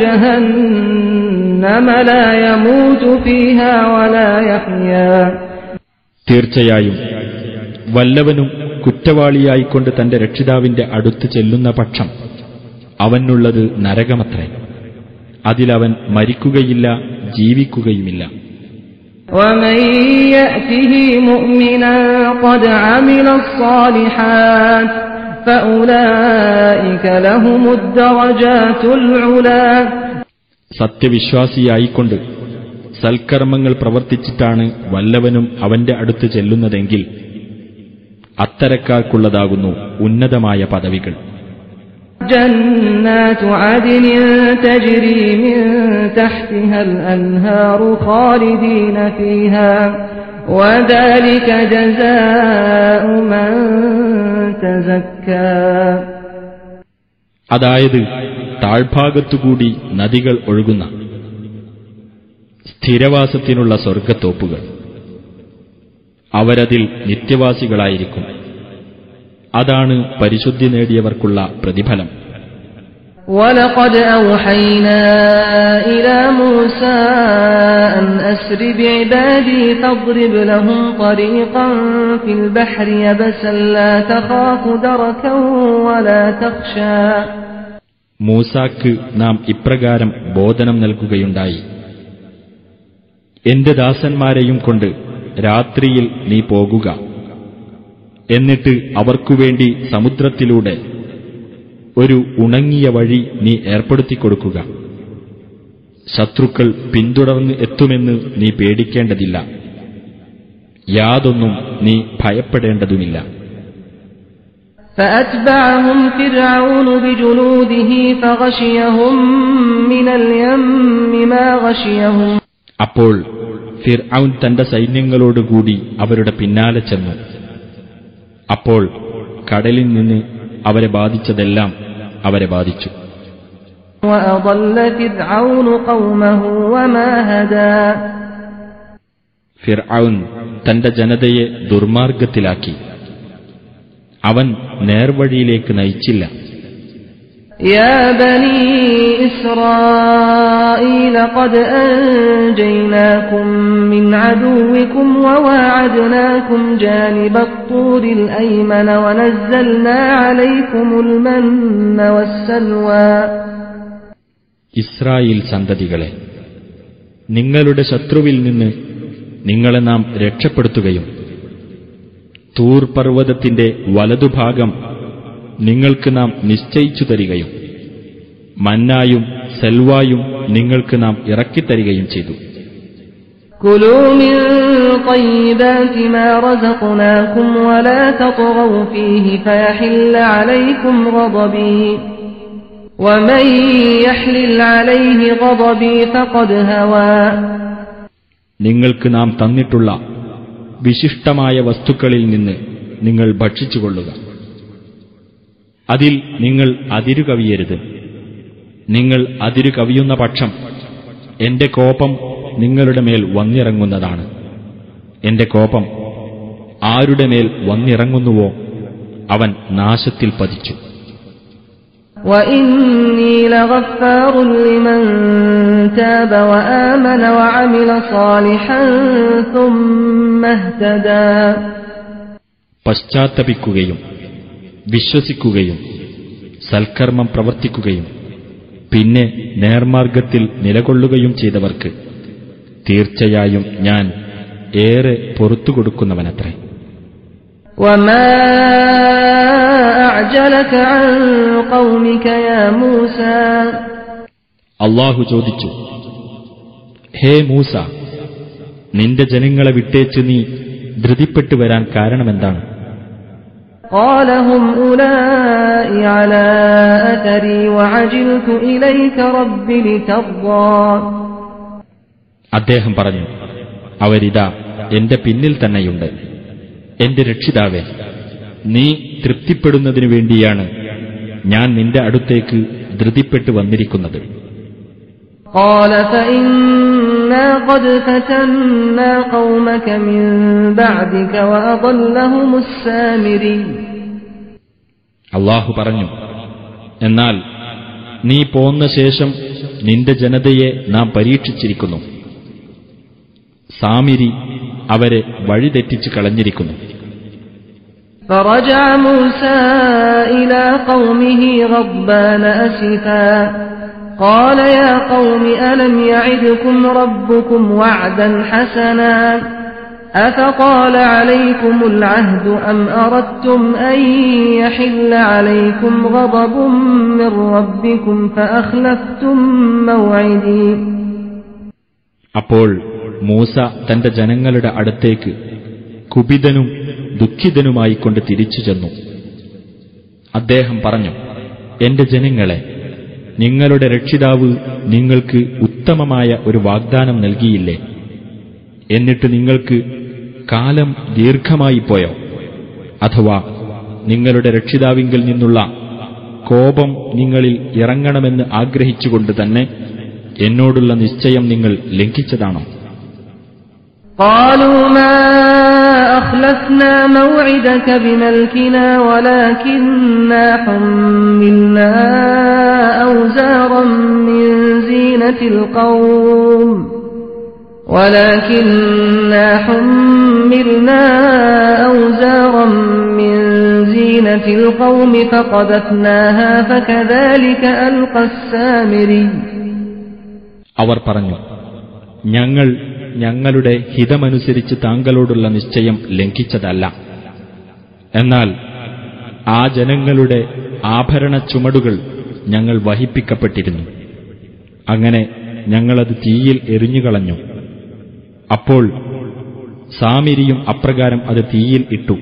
جهنم لا يموت فيها ولا يحيا. തീർച്ചയായും വല്ലവനും കുറ്റവാളിയായിക്കൊണ്ട് തന്റെ രക്ഷിതാവിന്റെ അടുത്ത് ചെല്ലുന്ന പക്ഷം അവനുള്ളത് നരകമത്രേ. അതിലവൻ മരിക്കുകയില്ല, ജീവിക്കുകയുമില്ല. ومن يأته مؤمنا قد عمل الصالحات فأولئك لهم الدرجات العلى. സത്യവിശ്വാസിയായിക്കൊണ്ട് സൽക്കർമ്മങ്ങൾ പ്രവർത്തിച്ചിട്ടാണ് വല്ലവനും അവന്റെ അടുത്ത് ചെല്ലുന്നതെങ്കിൽ അത്തരക്കാർക്കുള്ളതാകുന്നു ഉന്നതമായ പദവികൾ. جنات عدن تجري من تحتها الأنهار خالدين فيها وذلك جزاء من تزكى. അതായത് താഴ്ഭാഗത്തുകൂടി നദികൾ ഒഴുകുന്ന സ്ഥിരവാസത്തിനുള്ള സ്വർഗ്ഗത്തോപ്പുകൾ. അവരതിൽ നിത്യവാസികളായിരിക്കും. അതാണ് പരിശുദ്ധി നേടിയവർക്കുള്ള പ്രതിഫലം. وَلَقَدْ أَوْحَيْنَا إِلَى مُوسَىٰ أَنْ أَسْرِ بِعِبَادِي فَاضْرِبْ لَهُمْ طَرِيقًا فِي الْبَحْرِ يَبَسًا لَّا تَخَافُ دَرَكًا وَلَا تَخْشَىٰ. മൂസാക്ക് നാം ഇപ്രകാരം ബോധനം നൽകുകയുണ്ടായി: എന്റെ ദാസന്മാരെയും കൊണ്ട് രാത്രിയിൽ നീ പോകുക. എന്നിട്ട് അവർക്കുവേണ്ടി സമുദ്രത്തിലൂടെ ഒരു ഉണങ്ങിയ വഴി നീ ഏർപ്പെടുത്തിക്കൊടുക്കുക. ശത്രുക്കൾ പിന്തുടർന്ന് എത്തുമെന്ന് നീ പേടിക്കേണ്ടതില്ല, യാതൊന്നും നീ ഭയപ്പെടേണ്ടതുമില്ല. فأتبعهم فرعون بجنوده فغشيهم من اليم ما غشيهم. അപ്പോൾ ഫിർഔൻ തന്റെ സൈന്യങ്ങളോടുകൂടി അവരുടെ പിന്നാലെ ചെന്നു. അപ്പോൾ കടലിൽ നിന്ന് അവരെ ബാധിച്ചതെല്ലാം അവരെ ബാധിച്ചു. وأضل فرعون قومه وما هدى. ഫിർഔൻ തന്റെ ജനതയെ ദുർമാർഗത്തിലാക്കി. അവൻ നേർവഴിയിലേക്ക് നയിച്ചില്ല. يا بني إسرائيل قد أنجيناكم من عدوكم وواعدناكم جانب الطور الأيمن ونزلنا عليكم المن والسلوى. ഇസ്രായേൽ സന്തതികളെ, നിങ്ങളുടെ ശത്രുവിൽ നിന്ന് നിങ്ങളെ നാം രക്ഷപ്പെടുത്തുകയും തൂർ പർവ്വതത്തിന്റെ വലതുഭാഗം നിങ്ങൾക്ക് നാം നിശ്ചയിച്ചു തരികയും മന്നായും സെൽവായും നിങ്ങൾക്ക് നാം ഇറക്കിത്തരികയും ചെയ്തു. كلوا من طيبات ما رزقناكم ولا تطغوا فيه فيحل عليكم غضبي ومن يحلل عليه غضبي فقد هوى. നിങ്ങൾക്ക് നാം തന്നിട്ടുള്ള വിശിഷ്ടമായ വസ്തുക്കളിൽ നിന്ന് നിങ്ങൾ ഭക്ഷിച്ചുകൊള്ളുക. അതിൽ നിങ്ങൾ അതിരു കവിയരുത്. നിങ്ങൾ അതിരു കവിയുന്ന പക്ഷം എന്റെ കോപം നിങ്ങളുടെ മേൽ വന്നിറങ്ങുന്നതാണ്. എന്റെ കോപം ആരുടെ മേൽ വന്നിറങ്ങുന്നുവോ അവൻ നാശത്തിൽ പതിച്ചു. وَإِنِّي لَغَفَّارٌ لِّمَن تَابَ وَآمَنَ وَعَمِلَ صَالِحًا ثُمَّ اهْتَدَى. പശ്ചാത്തപിക്കുകയും വിശ്വസിക്കുകയും സൽക്കർമ്മം പ്രവർത്തിക്കുകയും പിന്നെ നേർമാർഗത്തിൽ നിലകൊള്ളുകയും ചെയ്തവർക്ക് തീർച്ചയായും ഞാൻ ഏറെ പൊറുത്തുകൊടുക്കുന്നവനത്രേ. وَمَا أَعْجَلَكَ عَن قَوْمِكَ يَا مُوسَى. അല്ലാഹു ചോദിച്ചു: ഹേ മൂസ, നിന്റെ ജനങ്ങളെ വിട്ടേച്ച് നീ ധൃതിപ്പെട്ടു വരാൻ കാരണമെന്താണ്? قَالَ هُمْ أُولَئِكَ عَلَىٰ أَثَرِي وَعَجِلْتُ إِلَيْكَ رَبِّ لِتَرْضَىٰ. അദ്ദേഹം പറഞ്ഞു, അവരിതാ എന്റെ പിന്നിൽ തന്നെയുണ്ട്. എന്റെ രക്ഷിതാവേ, നീ തൃപ്തിപ്പെടുന്നതിനു വേണ്ടിയാണ് ഞാൻ നിന്റെ അടുത്തേക്ക് ധൃതിപ്പെട്ടു വന്നിരിക്കുന്നത്. قال فإنا قد فتنا قومك من بعدك وأضلهم السامري. അല്ലാഹു പറഞ്ഞു, എന്നാൽ നീ പോന്ന ശേഷം നിന്റെ ജനതയെ നാം പരീക്ഷിച്ചിരിക്കുന്നു. സാമിരി അവരെ വഴിതെറ്റിച്ചു കളഞ്ഞിരിക്കുന്നു. فرجع موسى إلى قومه غضبان أسفا قال يا قوم ألم يعدكم ربكم وعدا حسنا أفطال عليكم العهد أم أردتم أن يحل عليكم غضب من ربكم فأخلفتم موعدي. അപ്പോൾ മൂസ തന്റെ ജനങ്ങളുടെ അടുത്തേക്ക് കുപിതനും ദുഃഖിതനുമായിക്കൊണ്ട് തിരിച്ചു ചെന്നു. അദ്ദേഹം പറഞ്ഞു, എന്റെ ജനങ്ങളെ, നിങ്ങളുടെ രക്ഷിതാവ് നിങ്ങൾക്ക് ഉത്തമമായ ഒരു വാഗ്ദാനം നൽകിയില്ലേ? എന്നിട്ട് നിങ്ങൾക്ക് കാലം ദീർഘമായി പോയോ? അഥവാ നിങ്ങളുടെ രക്ഷിതാവിങ്കിൽ നിന്നുള്ള കോപം നിങ്ങളിൽ ഇറങ്ങണമെന്ന് ആഗ്രഹിച്ചുകൊണ്ട് തന്നെ എന്നോടുള്ള നിശ്ചയം നിങ്ങൾ ലംഘിച്ചതാണോ? قالوا ما أخلفنا موعدك بملكنا ولكننا حملنا أوزارا من زينة القوم ولكننا حملنا أوزارا من زينة القوم فقذفناها فكذلك ألقى السامري. അവർ പറഞ്ഞു, ഞങ്ങൾ ഞങ്ങളുടെ ഹിതമനുസരിച്ച് താങ്കളോടുള്ള നിശ്ചയം ലംഘിച്ചതല്ല. എന്നാൽ ആ ജനങ്ങളുടെ ആഭരണ ചുമടുകൾ ഞങ്ങൾ വഹിപ്പിക്കപ്പെട്ടിരുന്നു. അങ്ങനെ ഞങ്ങളത് തീയിൽ എറിഞ്ഞുകളഞ്ഞു. അപ്പോൾ സാമിരിയും അപ്രകാരം അത് തീയിൽ ഇട്ടു.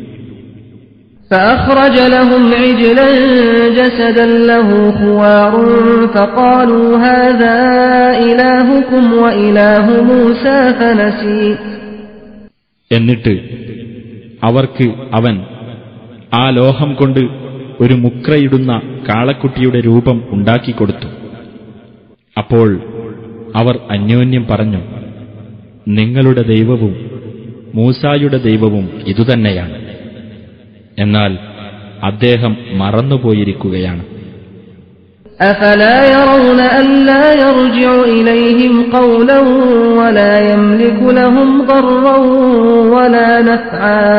فأخرج لهم عجلا جسدا له خوار فقالوا هذا إلهكم وإله موسى فنسي. എന്നിട്ട് അവർക്ക് അവൻ ആ ലോഹം കൊണ്ട് ഒരു മുക്രയിടുന്ന കാളക്കുട്ടിയുടെ രൂപം ഉണ്ടാക്കിക്കൊടുത്തു. അപ്പോൾ അവർ അന്യോന്യം പറഞ്ഞു, നിങ്ങളുടെ ദൈവവും മൂസായുടെ ദൈവവും ഇതുതന്നെയാണ്. എന്നാൽ അദ്ദേഹം മറന്നുപോയിരിക്കുകയാണ്. أفلا يرون ألا يرجع إليهم قولا ولا يملك لهم ضرا ولا نفعا.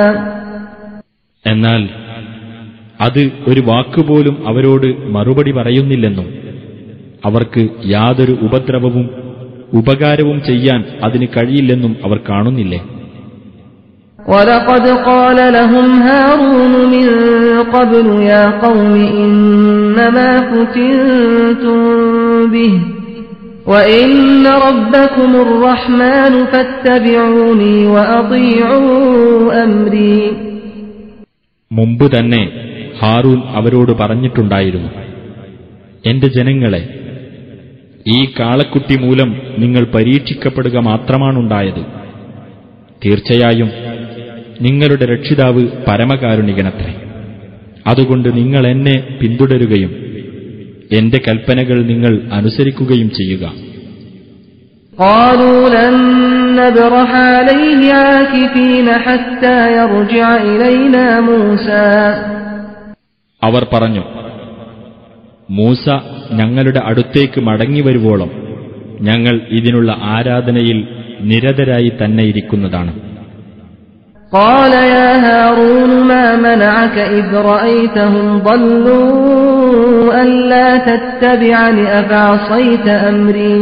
എന്നാൽ അത് ഒരു വാക്കുപോലും അവരോട് മറുപടി പറയുന്നില്ലെന്നും അവർക്ക് യാതൊരു ഉപദ്രവവും ഉപകാരവും ചെയ്യാൻ അതിന് കഴിയില്ലെന്നും അവർ കാണുന്നില്ലേ? وَلَقَدْ قَالَ لَهُمْ هَارُونُ مِنْ قَبْلُ يَا قَوْمِ إِنَّمَا فُتِنْتُمْ بِهِ وَإِنَّ رَبَّكُمُ الرَّحْمَنُ فَاتَّبِعُونِي وَأَطِيعُوا أَمْرِي. മുമ്പ് തന്നെ ഹാറൂൻ അവരോട് പറഞ്ഞിട്ടുണ്ടായിരുന്നു, എന്റെ ജനങ്ങളെ, ഈ കാളക്കുട്ടി മൂലം നിങ്ങൾ പരീക്ഷിക്കപ്പെടുക മാത്രമാണുണ്ടായത്. തീർച്ചയായും നിങ്ങളുടെ രക്ഷിതാവ് പരമകാരുണികനത്രേ. അതുകൊണ്ട് നിങ്ങൾ എന്നെ പിന്തുടരുകയും എന്റെ കൽപ്പനകൾ നിങ്ങൾ അനുസരിക്കുകയും ചെയ്യുക. قالوا لن نبرح عليه عاكفين حتى يرجع إلينا موسى. അവർ പറഞ്ഞു, മൂസ ഞങ്ങളുടെ അടുത്തേക്ക് മടങ്ങി വരുവോളം ഞങ്ങൾ ഇതിനുള്ള ആരാധനയിൽ നിരതരായി തന്നെ ഇരിക്കുന്നതാണ്. قال يا هارون ما منعك إذ رأيتهم ضلوا ألا تتبعني أفعصيت أمري.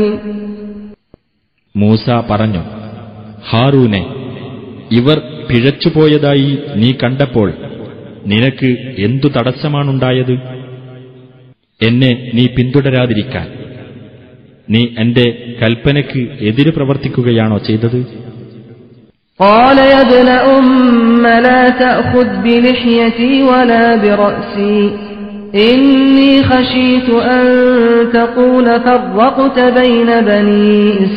മൂസ പറഞ്ഞു, ഹാറൂനെ, ഇവർ പിഴച്ചുപോയതായി നീ കണ്ടപ്പോൾ നിനക്ക് എന്തു തടസ്സമാണുണ്ടായത്? എന്നെ നീ പിന്തുടരാതിരിക്കാൻ നീ എന്റെ കൽപ്പനയ്ക്ക് എതിര് പ്രവർത്തിക്കുകയാണോ ചെയ്തത്? قال يا ابن أم لا تأخذ بلحيتي ولا برأسي إني خشيت أن تقول فرقت بين بني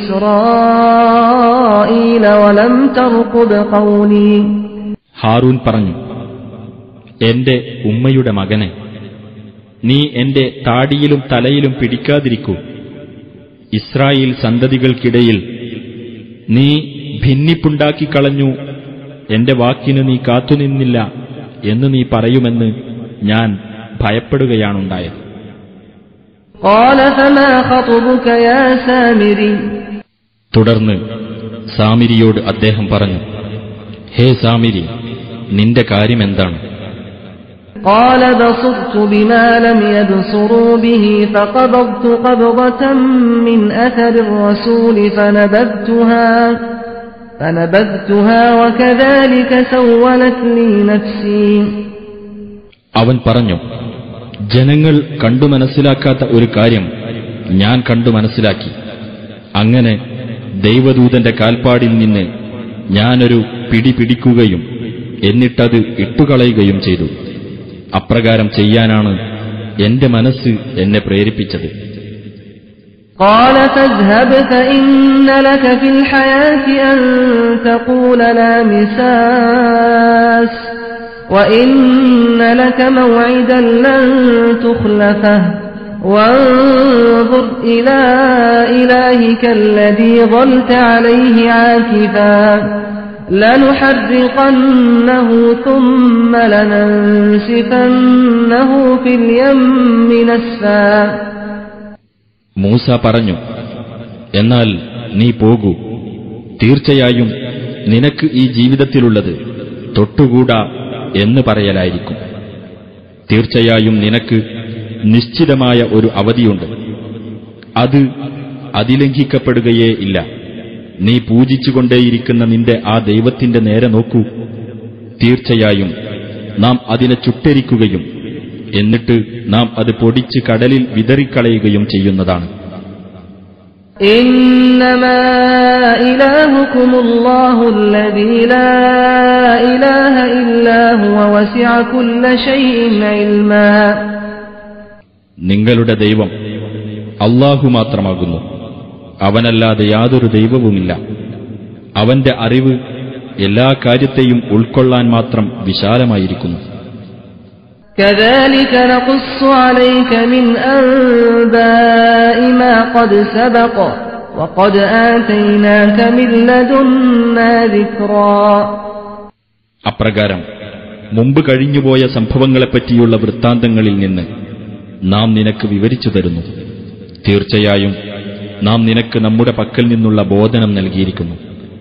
إسرائيل ولم ترقب قولي. ഹാറൂൻ പറഞ്ഞു, എന്റെ ഉമ്മയുടെ മകനെ, നീ എന്റെ താടിയിലും തലയിലും പിടിക്കാതിരിക്കൂ. ഇസ്രായേൽ സന്തതികൾക്കിടയിൽ നീ ഭിന്നിപ്പുണ്ടാക്കിക്കളഞ്ഞു, എന്റെ വാക്കിന് നീ കാത്തുനിന്നില്ല എന്ന് നീ പറയുമെന്ന് ഞാൻ ഭയപ്പെടുകയാണുണ്ടായത്. തുടർന്ന് സാമിരിയോട് അദ്ദേഹം പറഞ്ഞു, ഹേ സാമിരി, നിന്റെ കാര്യമെന്താണ്? قال بصرت بما لم يبصروا به فقبضت قبضة من أثر الرسول فنبذتها فنبذتها وكذلك سولت لي نفسي. അവൻ പറഞ്ഞു, ജനങ്ങൾ കണ്ടു മനസ്സിലാക്കാത്ത ഒരു കാര്യം ഞാൻ കണ്ടു മനസ്സിലാക്കി. അങ്ങനെ ദൈവദൂതന്റെ കാൽപ്പാടിൽ നിന്ന് ഞാനൊരു പിടി പിടിക്കുകയും എന്നിട്ടത് ഇട്ടുകളയുകയും ചെയ്തു. അപ്രകാരം ചെയ്യാനാണ് എന്റെ മനസ്സ് എന്നെ പ്രേരിപ്പിച്ചത്. قال فاذهب فإن لك في الحياة أن تقول لا مساس وإن لك موعدا لن تخلفه وانظر إلى إلهك الذي ظلت عليه عاكفا لنحرقنه ثم لننسفنه في اليم نسفا. മൂസ പറഞ്ഞു, എന്നാൽ നീ പോകൂ, തീർച്ചയായും നിനക്ക് ഈ ജീവിതത്തിലുള്ളത് തൊട്ടുകൂടാ എന്ന് പറയലായിരിക്കും. തീർച്ചയായും നിനക്ക് നിശ്ചിതമായ ഒരു അവധിയുണ്ട്, അത് അതിലംഘിക്കപ്പെടുകയേ ഇല്ല. നീ പൂജിച്ചുകൊണ്ടേയിരിക്കുന്ന നിന്റെ ആ ദൈവത്തിന്റെ നേരെ നോക്കൂ. തീർച്ചയായും നാം അതിനെ ചുട്ടരിക്കുകയും എന്നിട്ട് നാം അത് പൊടിച്ച് കടലിൽ വിതറിക്കളയുകയും ചെയ്യുന്നതാണ്. ഇന്നമാ ഇലാഹുകുമുല്ലാഹു അല്ലദീ ലാ ഇലാഹ ഇല്ലാ ഹുവ വസിഅ കുല്ല ശൈഇൻ ഇൽമാ. നിങ്ങളുടെ ദൈവം അല്ലാഹു മാത്രമാകുന്നു, അവനല്ലാതെ യാതൊരു ദൈവവുമില്ല. അവന്റെ അറിവ് എല്ലാ കാര്യത്തെയും ഉൾക്കൊള്ളാൻ മാത്രം വിശാലമായിരിക്കുന്നു. كذلك نقص عليك من أنباء ما قد سبق وقد آتيناك من لدنا ذكرا. അപ്രകാരം മുമ്പ് കഴിഞ്ഞുപോയ സംഭവങ്ങളെപ്പറ്റിയുള്ള വൃത്താന്തങ്ങളിൽ നിന്ന് നാം നിനക്ക് വിവരിച്ചു തരുന്നു. തീർച്ചയായും നാം നിനക്ക് നമ്മുടെ പക്കൽ നിന്നുള്ള ബോധനം നൽകിയിരിക്കുന്നു.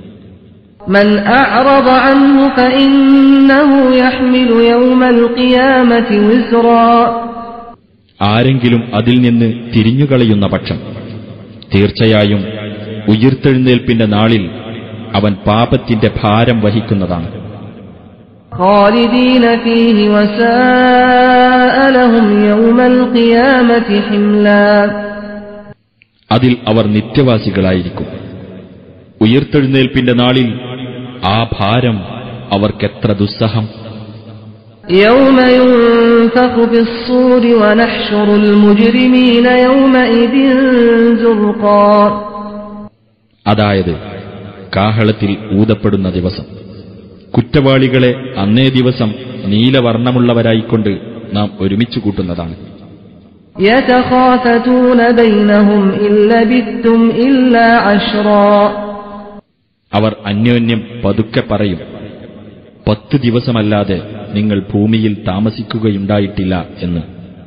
من أعرض عنه فإنه يحمل يوم القيامة وزرا. ആരെങ്കിലും അതിൽ നിന്ന് തിരിഞ്ഞുകളയുന്ന പക്ഷം തീർച്ചയായും ഉയിർത്തെഴുന്നേൽപ്പിന്റെ നാളിൽ അവൻ പാപത്തിന്റെ ഭാരം വഹിക്കുന്നതാണ്. خالدين فيه وساء لهم يوم القيامة حملا. അതിൽ അവർ നിത്യവാസികളായിരിക്കും. ഉയിർത്തെഴുന്നേൽപ്പിന്റെ നാളിൽ ആ ഭാരം അവർക്കെത്ര ദുസ്സഹം. يوم ينفخ في الصور ونحشر المجرمين يومئذ زرقا. അതായത് കാഹളത്തിൽ ഊതപ്പെടുന്ന ദിവസം കുറ്റവാളികളെ അന്നേ ദിവസം നീലവർണ്ണമുള്ളവരായിക്കൊണ്ട് നാം ഒരുമിച്ചു കൂട്ടുന്നതാണ്. يتخافتون بينهم إن لبثتم إلا عشرا. അവർ അന്യോന്യം പതുക്കെ പറയും, പത്ത് ദിവസമല്ലാതെ നിങ്ങൾ ഭൂമിയിൽ താമസിക്കുകയുണ്ടായിട്ടില്ല എന്ന്.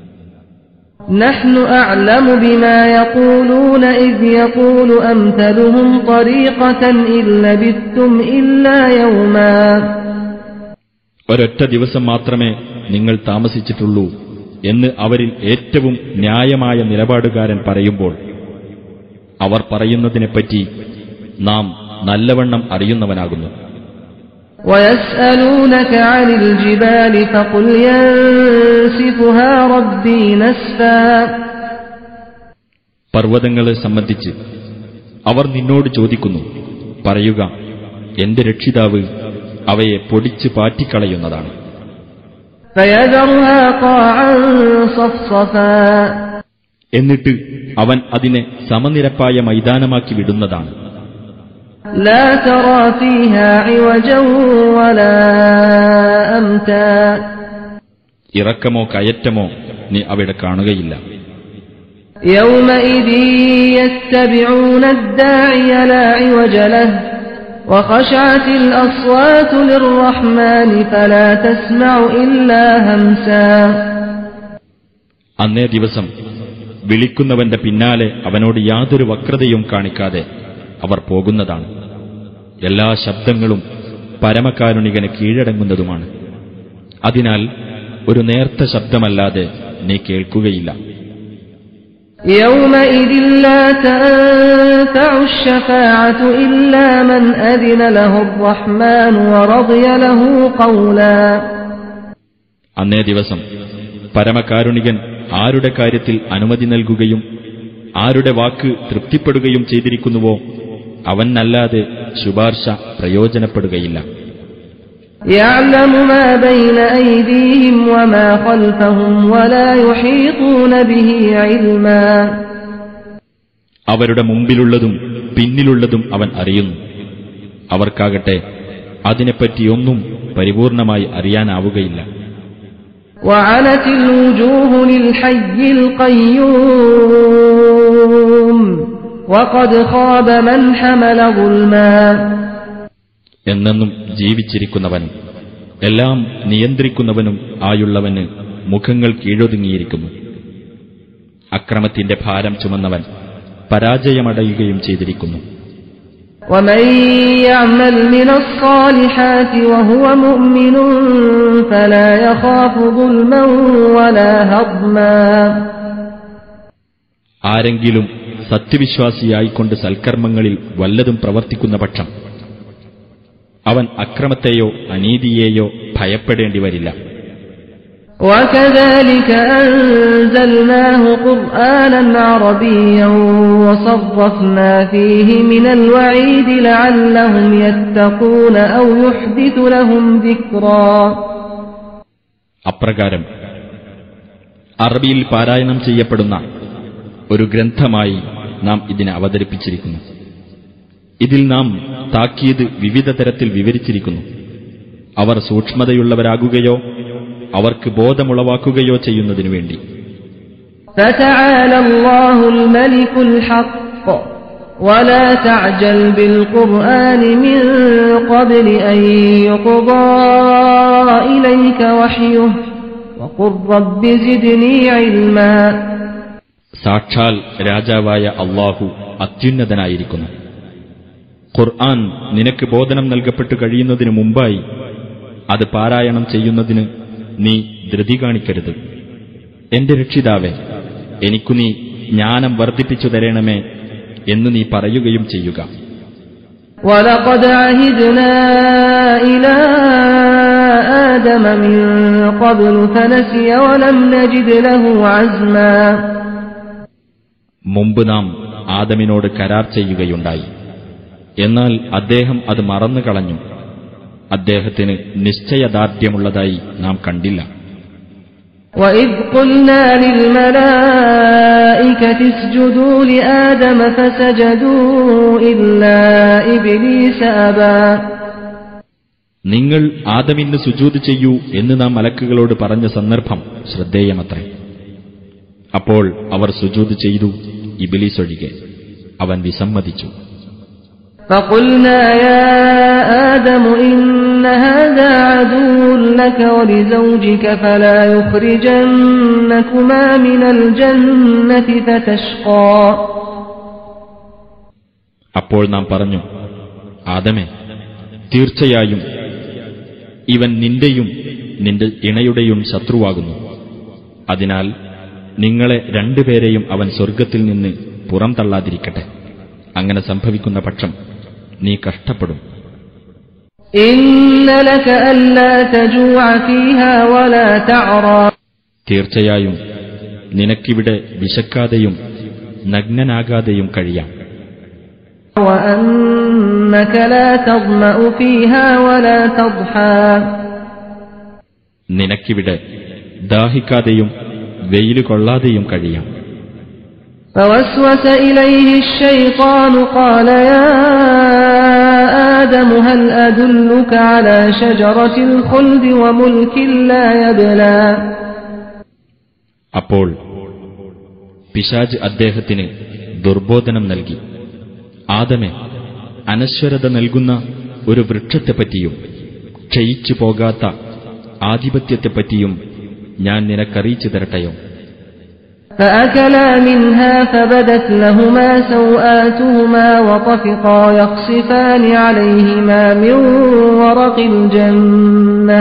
نحن أعلم بما يقولون إذ يقول أمثلهم طريقة إن لبثتم إلا يوما. ഒരൊറ്റ ദിവസം മാത്രമേ നിങ്ങൾ താമസിച്ചിട്ടുള്ളൂ എന്ന് അവരിൽ ഏറ്റവും ന്യായമായ നിലപാടുകാരൻ പറയുമ്പോൾ അവർ പറയുന്നതിനെപ്പറ്റി നാം നല്ലവണ്ണം അറിയുന്നവനാകുന്നു. ويسألونك عن الجبال فقل ينسفها ربي نسفا. പർവ്വതങ്ങളെ സംബന്ധിച്ച് അവർ നിന്നോട് ചോദിക്കുന്നു, പറയുക, എന്റെ രക്ഷിതാവ് അവയെ പൊടിച്ച് പാറ്റിക്കളയുന്നതാണ്. فيذرها قاعا صفصفا എന്നിട്ട് അവൻ അതിനെ സമനിരപ്പായ മൈതാനമാക്കി വിടുന്നതാണ്. لا ترى فيها عوجا ولا أمتا ഇറക്കമോ കയറ്റമോ നീ അവിടെ കാണുകയില്ല. يومئذ يتبعون الداعي لا عوج له وخشعت الأصوات للرحمن فلا تسمع إلا همسا അന്നേ ദിവസം വിളിക്കുന്നവന്റെ പിന്നാലെ അവനോട് യാതൊരു വക്രതയും കാണിക്കാതെ അവർ പോകുന്നതാണ്. എല്ലാ ശബ്ദങ്ങളും പരമകാരുണികന് കീഴടങ്ങുന്നതുമാണ്. അതിനാൽ ഒരു നേർത്ത ശബ്ദമല്ലാതെ നീ കേൾക്കുകയില്ല. يومئذ لا تنفع الشفاعة إلا من أذن له الرحمن ورضي له قولا അന്നേ ദിവസം പരമകാരുണികൻ ആരുടെ കാര്യത്തിൽ അനുമതി നൽകുകയും ആരുടെ വാക്ക് തൃപ്തിപ്പെടുകയും ചെയ്തിരിക്കുന്നുവോ അവനല്ലാതെ ശുപാർശ പ്രയോജനപ്പെടുകയില്ല. يعلم ما بين أيديهم وما خلفهم ولا يحيطون به علما അവരുടെ മുമ്പിലുള്ളതും പിന്നിലുള്ളതും അവൻ അറിയുന്നു. അവർക്കാകട്ടെ അതിനെപ്പറ്റിയൊന്നും പരിപൂർണമായി അറിയാനാവുകയില്ല. وعنت الوجوه للحي القيوم وقد خاب من حمل ظلما എന്നെന്നും ജീവിച്ചിരിക്കുന്നവനും എല്ലാം നിയന്ത്രിക്കുന്നവനും ആയുള്ളവന് മുഖങ്ങൾ കീഴൊതുങ്ങിയിരിക്കുന്നു. അക്രമത്തിന്റെ ഭാരം ചുമന്നവൻ പരാജയമടയുകയും ചെയ്തിരിക്കുന്നു. ومن يعمل من الصالحات وهو مؤمن فلا يخاف ظلما ولا هضما ആരെങ്കിലും സത്യവിശ്വാസിയായിക്കൊണ്ട് സൽക്കർമ്മങ്ങളിൽ വല്ലതും പ്രവർത്തിക്കുന്ന പക്ഷം അവൻ അക്രമത്തെയോ അനീതിയെയോ ഭയപ്പെടേണ്ടി വരില്ല. وكذلك أنزلناه قرآنا عربيا وصرفنا فيه من الوعيد لعلهم يتقون أو يحدث لهم ذكرا അപ്രകാരം അറബിയിൽ പാരായണം ചെയ്യപ്പെടുന്ന ഒരു ഗ്രന്ഥമായി നാം ഇതിനെ അവതരിപ്പിച്ചിരിക്കുന്നു. ഇതിൽ നാം താക്കീത് വിവിധ തരത്തിൽ വിവരിച്ചിരിക്കുന്നു. അവർ സൂക്ഷ്മതയുള്ളവരാകുകയോ അവർക്ക് ബോധമുളവാക്കുകയോ ചെയ്യുന്നതിനു വേണ്ടി. فتعالى الله الملك الحق ولا تعجل بالقرآن من قبل أن يقضى إليك وحيه وقل رب زدني علما സാക്ഷാൽ രാജാവായ അല്ലാഹു അത്യുന്നതനായിരിക്കുന്നു. ഖുർആൻ നിനക്ക് ബോധനം നൽകപ്പെട്ടു കഴിയുന്നതിനു മുമ്പായി അത് പാരായണം ചെയ്യുന്നതിന് നീ ധൃതി കാണിക്കരുത്. എന്റെ രക്ഷിതാവേ, എനിക്കു നീ ജ്ഞാനം വർദ്ധിപ്പിച്ചു തരണമേ എന്ന് നീ പറയുകയും ചെയ്യുക. وَلَقَدْ عَهِدْنَا إِلَى آدَمَ مِنْ قَبْلُ فَنَسِيَ وَلَمْ نَجِدْ لَهُ عَزْمًا മുമ്പ് നാം ആദമിനോട് കരാർ ചെയ്യുകയുണ്ടായി. എന്നാൽ അദ്ദേഹം അത് മറന്നു കളഞ്ഞു. അദ്ദേഹത്തിന് നിശ്ചയദാർഢ്യമുള്ളതായി നാം കണ്ടില്ല. وَإِذْ قُلْنَا لِلْمَلَائِكَةِ اسْجُدُوا لِآدَمَ فَسَجَدُوا إِلَّا إِبْلِيسَ أَبَى നിങ്ങൾ ആദമിന് സുജൂദ് ചെയ്യൂ എന്ന് നാം മലക്കുകളോട് പറഞ്ഞ സന്ദർഭം ശ്രദ്ധേയമത്രേ. അപ്പോൾ അവർ സുജൂദ് ചെയ്തു, ഇബ്ലീസ് ഒഴികെ. അവൻ വിസമ്മതിച്ചു. فَقُلْنَا يَا آدَمُ إِنَّ هَذَا عَدُوٌّ لَكَ وَلِزَوْجِكَ فَلَا يُخْرِجَنَّكُمَا مِنَ الْجَنَّةِ فَتَشْقَى അപ്പോൾ നാം പറഞ്ഞു, ആദമേ, തീർച്ചയായും ഇവൻ നിന്റെയും നിന്റെ ഇണയുടെയും ശത്രുവാകുന്നു. അതിനാൽ നിങ്ങളെ രണ്ടുപേരെയും അവൻ സ്വർഗ്ഗത്തിൽ നിന്ന് പുറംതള്ളാതിരിക്കട്ടെ. അങ്ങനെ സംഭവിക്കുന്ന പക്ഷം നീ കഷ്ടപ്പെടും. ഇന്ന ലക അല്ലാ തജൂഅ ഫീഹാ വലാ തഅറാ തീർച്ചയായും നിനക്കിവിടെ വിശക്കാതെയും നഗ്നനാകാതെയും കഴിയാം. വഅന്നക ലാ തദ്മഉ ഫീഹാ വലാ തദ്ഹാ നിനക്കിവിടെ ദാഹിക്കാതെയും വെയില് കൊള്ളാതെയും കഴിയാം. فوسوس إليه الشيطان قال يا آدم هل أدلك على شجرة الخلد وملك لا يبلى. അപ്പോൾ പിശാച് അദ്ദേഹത്തിന് ദുർബോധനം നൽകി, ആദമേ, അനശ്വരത നൽകുന്ന ഒരു വൃക്ഷത്തെപ്പറ്റിയും ക്ഷയിച്ചു പോകാത്ത ആധിപത്യത്തെപ്പറ്റിയും ഞാൻ നിനക്കറിയിച്ചു തരട്ടെയോ? فأكلا منها فبدت لهما سوآتهما وطفقا يخصفان عليهما من ورق الجنة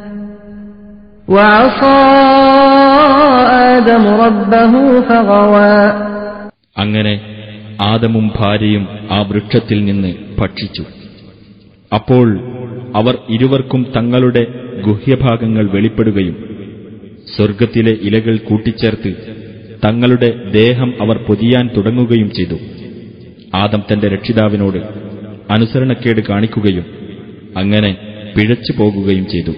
وعصى آدم ربه فغوى. അങ്ങനെ ആദമും ഭാര്യയും ആ വൃക്ഷത്തിൽ നിന്ന് ഭക്ഷിച്ചു. അപ്പോൾ അവർ ഇരുവർക്കും തങ്ങളുടെ ഗുഹ്യഭാഗങ്ങൾ വെളിപ്പെടുകയും സ്വർഗത്തിലെ ഇലകൾ കൂട്ടിച്ചേർത്ത് തങ്ങളുടെ ദേഹം അവർ പൊതിയാൻ തുടങ്ങുകയും ചെയ്തു. ആദം തന്റെ രക്ഷിതാവിനോട് അനുസരണക്കേട് കാണിക്കുകയും അങ്ങനെ പിഴച്ചു പോകുകയും ചെയ്തു.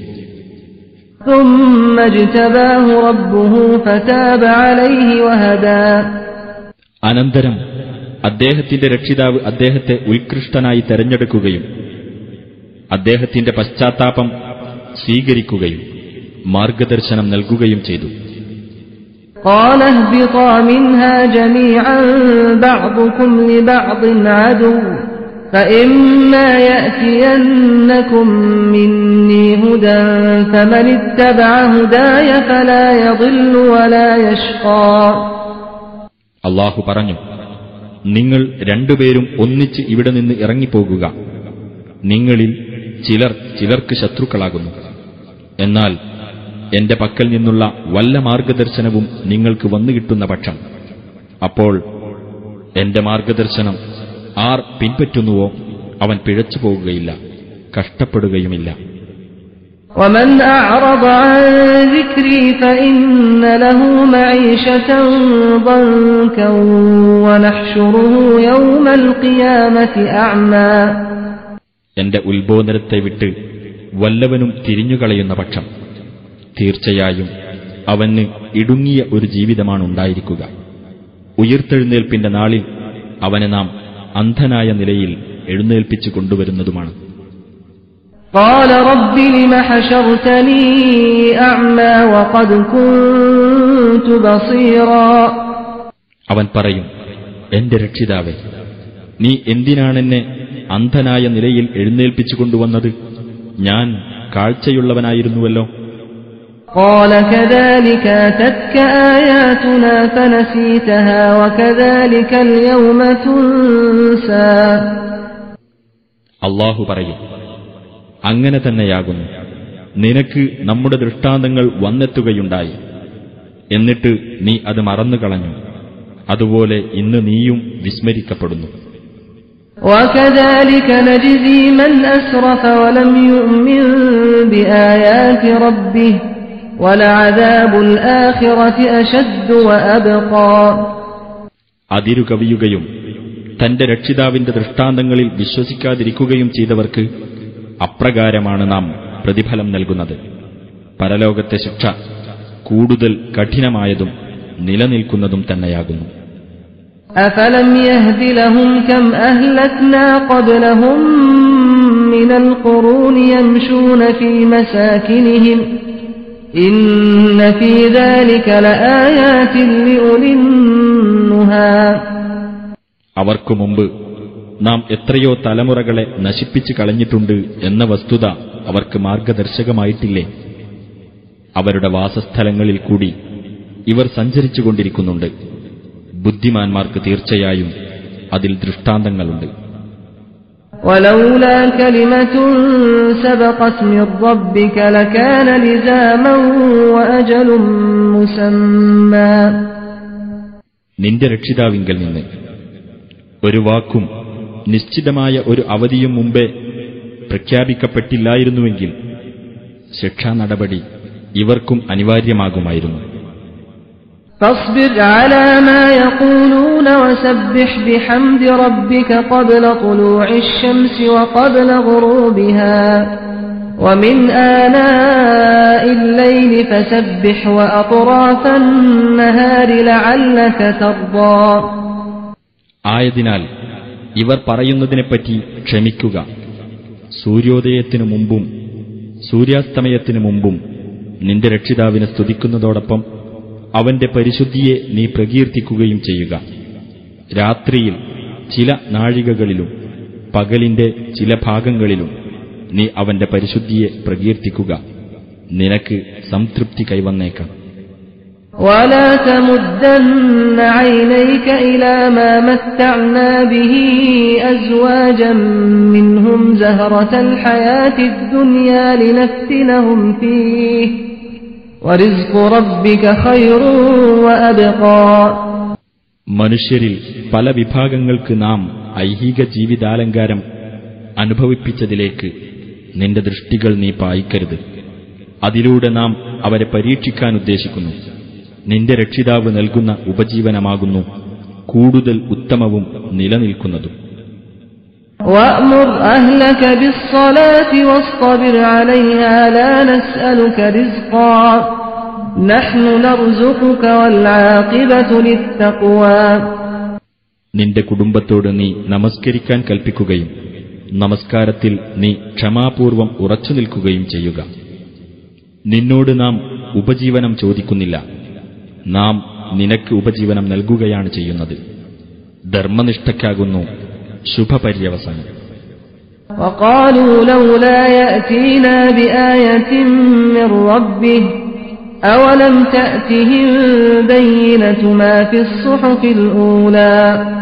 അനന്തരം അദ്ദേഹത്തിന്റെ രക്ഷിതാവ് അദ്ദേഹത്തെ ഉത്കൃഷ്ടനായി തെരഞ്ഞെടുക്കുകയും അദ്ദേഹത്തിന്റെ പശ്ചാത്താപം സ്വീകരിക്കുകയും മാർഗദർശനം നൽകുകയും ചെയ്തു. قال اهبطا منها جميعا بعضكم لبعض عدو فإما يأتينكم مني هدى فمن اتبع هداي فلا يضل ولا يشقى. അല്ലാഹു പറഞ്ഞു, നിങ്ങൾ രണ്ടുപേരും ഒന്നിച്ച് ഇവിടെ നിന്ന് ഇറങ്ങിപ്പോകുക. നിങ്ങളിൽ ചിലർ ചിലർക്ക് ശത്രുക്കളാകുന്നു. എന്നാൽ എന്റെ പക്കൽ നിന്നുള്ള വല്ല മാർഗദർശനവും നിങ്ങൾക്ക് വന്നുകിട്ടുന്ന പക്ഷം അപ്പോൾ എന്റെ മാർഗദർശനം ആർ പിൻപറ്റുന്നുവോ അവൻ പിഴച്ചു പോകുകയില്ല, കഷ്ടപ്പെടുകയുമില്ല. ومن أعرض عن ذكري فإن له معيشة ضنكا ونحشره يوم القيامة أعمى. എന്റെ ഉത്ബോധനത്തെ വിട്ട് വല്ലവനും തിരിഞ്ഞുകളയുന്ന പക്ഷം തീർച്ചയായും അവന് ഇടുങ്ങിയ ഒരു ജീവിതമാണുണ്ടായിരിക്കുക. ഉയിർത്തെഴുന്നേൽപ്പിന്റെ നാളിൽ അവനെ നാം അന്ധനായ നിലയിൽ എഴുന്നേൽപ്പിച്ചു കൊണ്ടുവരുന്നതുമാണ്. قال رب لم حشرتني أعمى وقد كنت بصيرا. അവൻ പറയും, എന്റെ രക്ഷിതാവേ, നീ എന്തിനാണെന്നെ അന്ധനായ നിലയിൽ എഴുന്നേൽപ്പിച്ചു കൊണ്ടുവന്നത്? ഞാൻ കാഴ്ചയുള്ളവനായിരുന്നുവല്ലോ. قال كذلك أتتك آياتنا فنسيتها وكذلك اليوم تنسى. അല്ലാഹു പറയും, അങ്ങനെ തന്നെയാകുന്നു. നിനക്ക് നമ്മുടെ ദൃഷ്ടാന്തങ്ങൾ വന്നെത്തുകയുണ്ടായി, എന്നിട്ട് നീ അത് മറന്നുകളഞ്ഞു. അതുപോലെ ഇന്ന് നീയും വിസ്മരിക്കപ്പെടുന്നു. وكذلك نجزي من أسرف ولم يؤمن بآيات ربه ولعذاب الآخرة أشد وأبقى. അതിരുകവിയുകയും തന്റെ രക്ഷിതാവിന്റെ ദൃഷ്ടാന്തങ്ങളിൽ വിശ്വസിക്കാതിരിക്കുകയും ചെയ്തവർക്ക് അപ്രകാരമാണ് നാം പ്രതിഫലം നൽകുന്നത്. പരലോകത്തെ ശിക്ഷ കൂടുതൽ കഠിനമായതും നിലനിൽക്കുന്നതും തന്നെയാകുന്നു. أفلم يهد لهم كم أهلكنا قبلهم من القرون يمشون في مساكنهم إن في ذلك لآيات لأولي النهى. അവർക്കു മുമ്പ് നാം എത്രയോ തലമുറകളെ നശിപ്പിച്ചു കളഞ്ഞിട്ടുണ്ട് എന്ന വസ്തുത അവർക്ക് മാർഗദർശകമായിട്ടില്ലേ? അവരുടെ വാസസ്ഥലങ്ങളിൽ കൂടി ഇവർ സഞ്ചരിച്ചുകൊണ്ടിരിക്കുന്നുണ്ട്. ബുദ്ധിമാന്മാർക്ക് തീർച്ചയായും അതിൽ ദൃഷ്ടാന്തങ്ങളുണ്ട്. ولولا كلمة سبقت من ربك لكان لزاما وأجل مسمى. നിന്റെ രക്ഷിതാവിങ്കൽ നിന്ന് ഒരു വാക്കും നിശ്ചിതമായ ഒരു അവധിയും മുമ്പേ പ്രഖ്യാപിക്കപ്പെട്ടില്ലായിരുന്നുവെങ്കിൽ ശിക്ഷാ നടപടി ഇവർക്കും അനിവാര്യമാകുമായിരുന്നു. فاصبر على ما يقولون وسبح بحمد ربك قبل طلوع الشمس وقبل غروبها ومن آناء الليل فسبح وأطراف النهار لعلك ترضى. ആയതിനാൽ ഇവർ പറയുന്നതിനെപ്പറ്റി ക്ഷമിക്കുക. സൂര്യോദയത്തിനു മുമ്പും സൂര്യാസ്തമയത്തിനു മുമ്പും നിന്റെ രക്ഷിതാവിനെ സ്തുതിക്കുന്നതോടൊപ്പം അവന്റെ പരിശുദ്ധിയെ നീ പ്രകീർത്തിക്കുകയും ചെയ്യുക. രാത്രിയിൽ ചില നാഴികകളിലും പകലിന്റെ ചില ഭാഗങ്ങളിലും നീ അവന്റെ പരിശുദ്ധിയെ പ്രകീർത്തിക്കുക. നിനക്ക് സംതൃപ്തി കൈവന്നേക്കാം. ولا تمدن عينيك إلى ما متعنا به أزواجا منهم زهرة الحياة الدنيا لنفتنهم فيه ورزق ربك خير وأبقى. മനുഷ്യരിൽ പല വിഭാഗങ്ങൾക്ക് നാം ഐഹിക ജീവിതാലങ്കാരം അനുഭവിപ്പിച്ചതിലേക്ക് നിന്റെ ദൃഷ്ടികൾ നീ പായിക്കരുത്. അതിലൂടെ നാം അവരെ പരീക്ഷിക്കാൻ ഉദ്ദേശിക്കുന്നു. നിന്റെ രക്ഷിതാവ് നൽകുന്ന ഉപജീവനമാകുന്നു കൂടുതൽ ഉത്തമവും നിലനിൽക്കുന്നതും. وأمر أهلك بالصلاة واصطبر عليها لا نسألك رزقا نحن نرزقك والعاقبة للتقوى. നിന്റെ കുടുംബത്തോട് നീ നമസ്കരിക്കാൻ കൽപ്പിക്കുകയും നമസ്കാരത്തിൽ നീ ക്ഷമാപൂർവം ഉറച്ചു നിൽക്കുകയും ചെയ്യുക. നിന്നോട് നാം ഉപജീവനം ചോദിക്കുന്നില്ല, നാം നിനക്ക് ഉപജീവനം നൽകുകയാണ് ചെയ്യുന്നത്. ധർമ്മനിഷ്ഠയ്ക്കാകുന്നു ശുഭപര്യവസാനം. وقالوا لولا يأتينا بآية من ربه أولم تأتهم بينة ما في الصحف الأولى.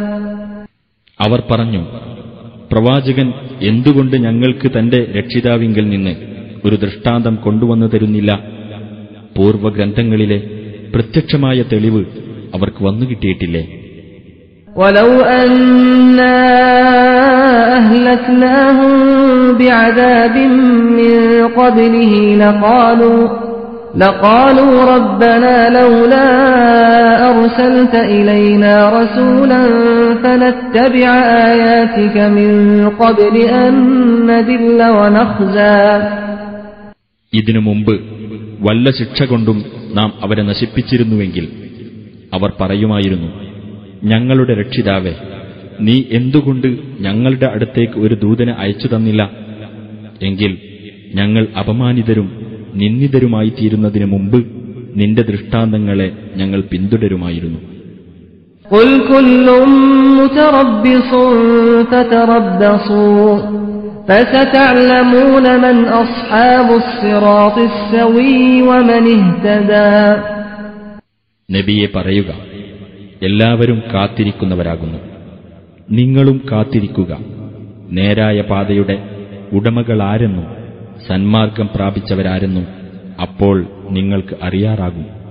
അവർ പറഞ്ഞു, പ്രവാചകൻ എന്തുകൊണ്ട് ഞങ്ങൾക്ക് തന്റെ രക്ഷിതാവിങ്കൽ നിന്ന് ഒരു ദൃഷ്ടാന്തം കൊണ്ടുവന്നു തരുന്നില്ല? പൂർവഗ്രന്ഥങ്ങളിലെ പ്രത്യക്ഷമായ തെളിവ് അവർക്ക് വന്നുകിട്ടിയിട്ടില്ലേ? ولو أنا أهلكناهم بعذاب من قبله لقالوا لقالوا ربنا لولا أرسلت إلينا رسولا فنتبع آياتك من قبل أن نذل ونخزى. ഇതിനു മുമ്പ് വല്ല ശിക്ഷ കൊണ്ടും നാം അവരെ നശിപ്പിച്ചിരുന്നുവെങ്കിൽ അവർ പറയുമായിരുന്നു, ഞങ്ങളുടെ രക്ഷിതാവേ, നീ എന്തുകൊണ്ട് ഞങ്ങളുടെ അടുത്തേക്ക് ഒരു ദൂതനെ അയച്ചു തന്നില്ല? എങ്കിൽ ഞങ്ങൾ അപമാനിതരും നിന്ദിതരുമായി തീരുന്നതിനു മുമ്പ് നിന്റെ ദൃഷ്ടാന്തങ്ങളെ ഞങ്ങൾ പിന്തുടരുമായിരുന്നു. ഖുൽ കുല്ലും മുതറബ്ബിസുൻ ഫതറബ്ബസൂ ഫസതഅലമൂന മൻ അസ്ഹാബുസ് സിറാത്തിസ് സവീ വമൻ ഇഹ്തദാ. നബിയെ പറയുക, എല്ലാവരും കാത്തിരിക്കുന്നവരാകുന്നു, നിങ്ങളും കാത്തിരിക്കുക. നേരായ പാതയുടെ ഉടമകളാരെന്നും സന്മാർഗം പ്രാപിച്ചവരാരെന്നും അപ്പോൾ നിങ്ങൾക്ക് അറിയാറാകും.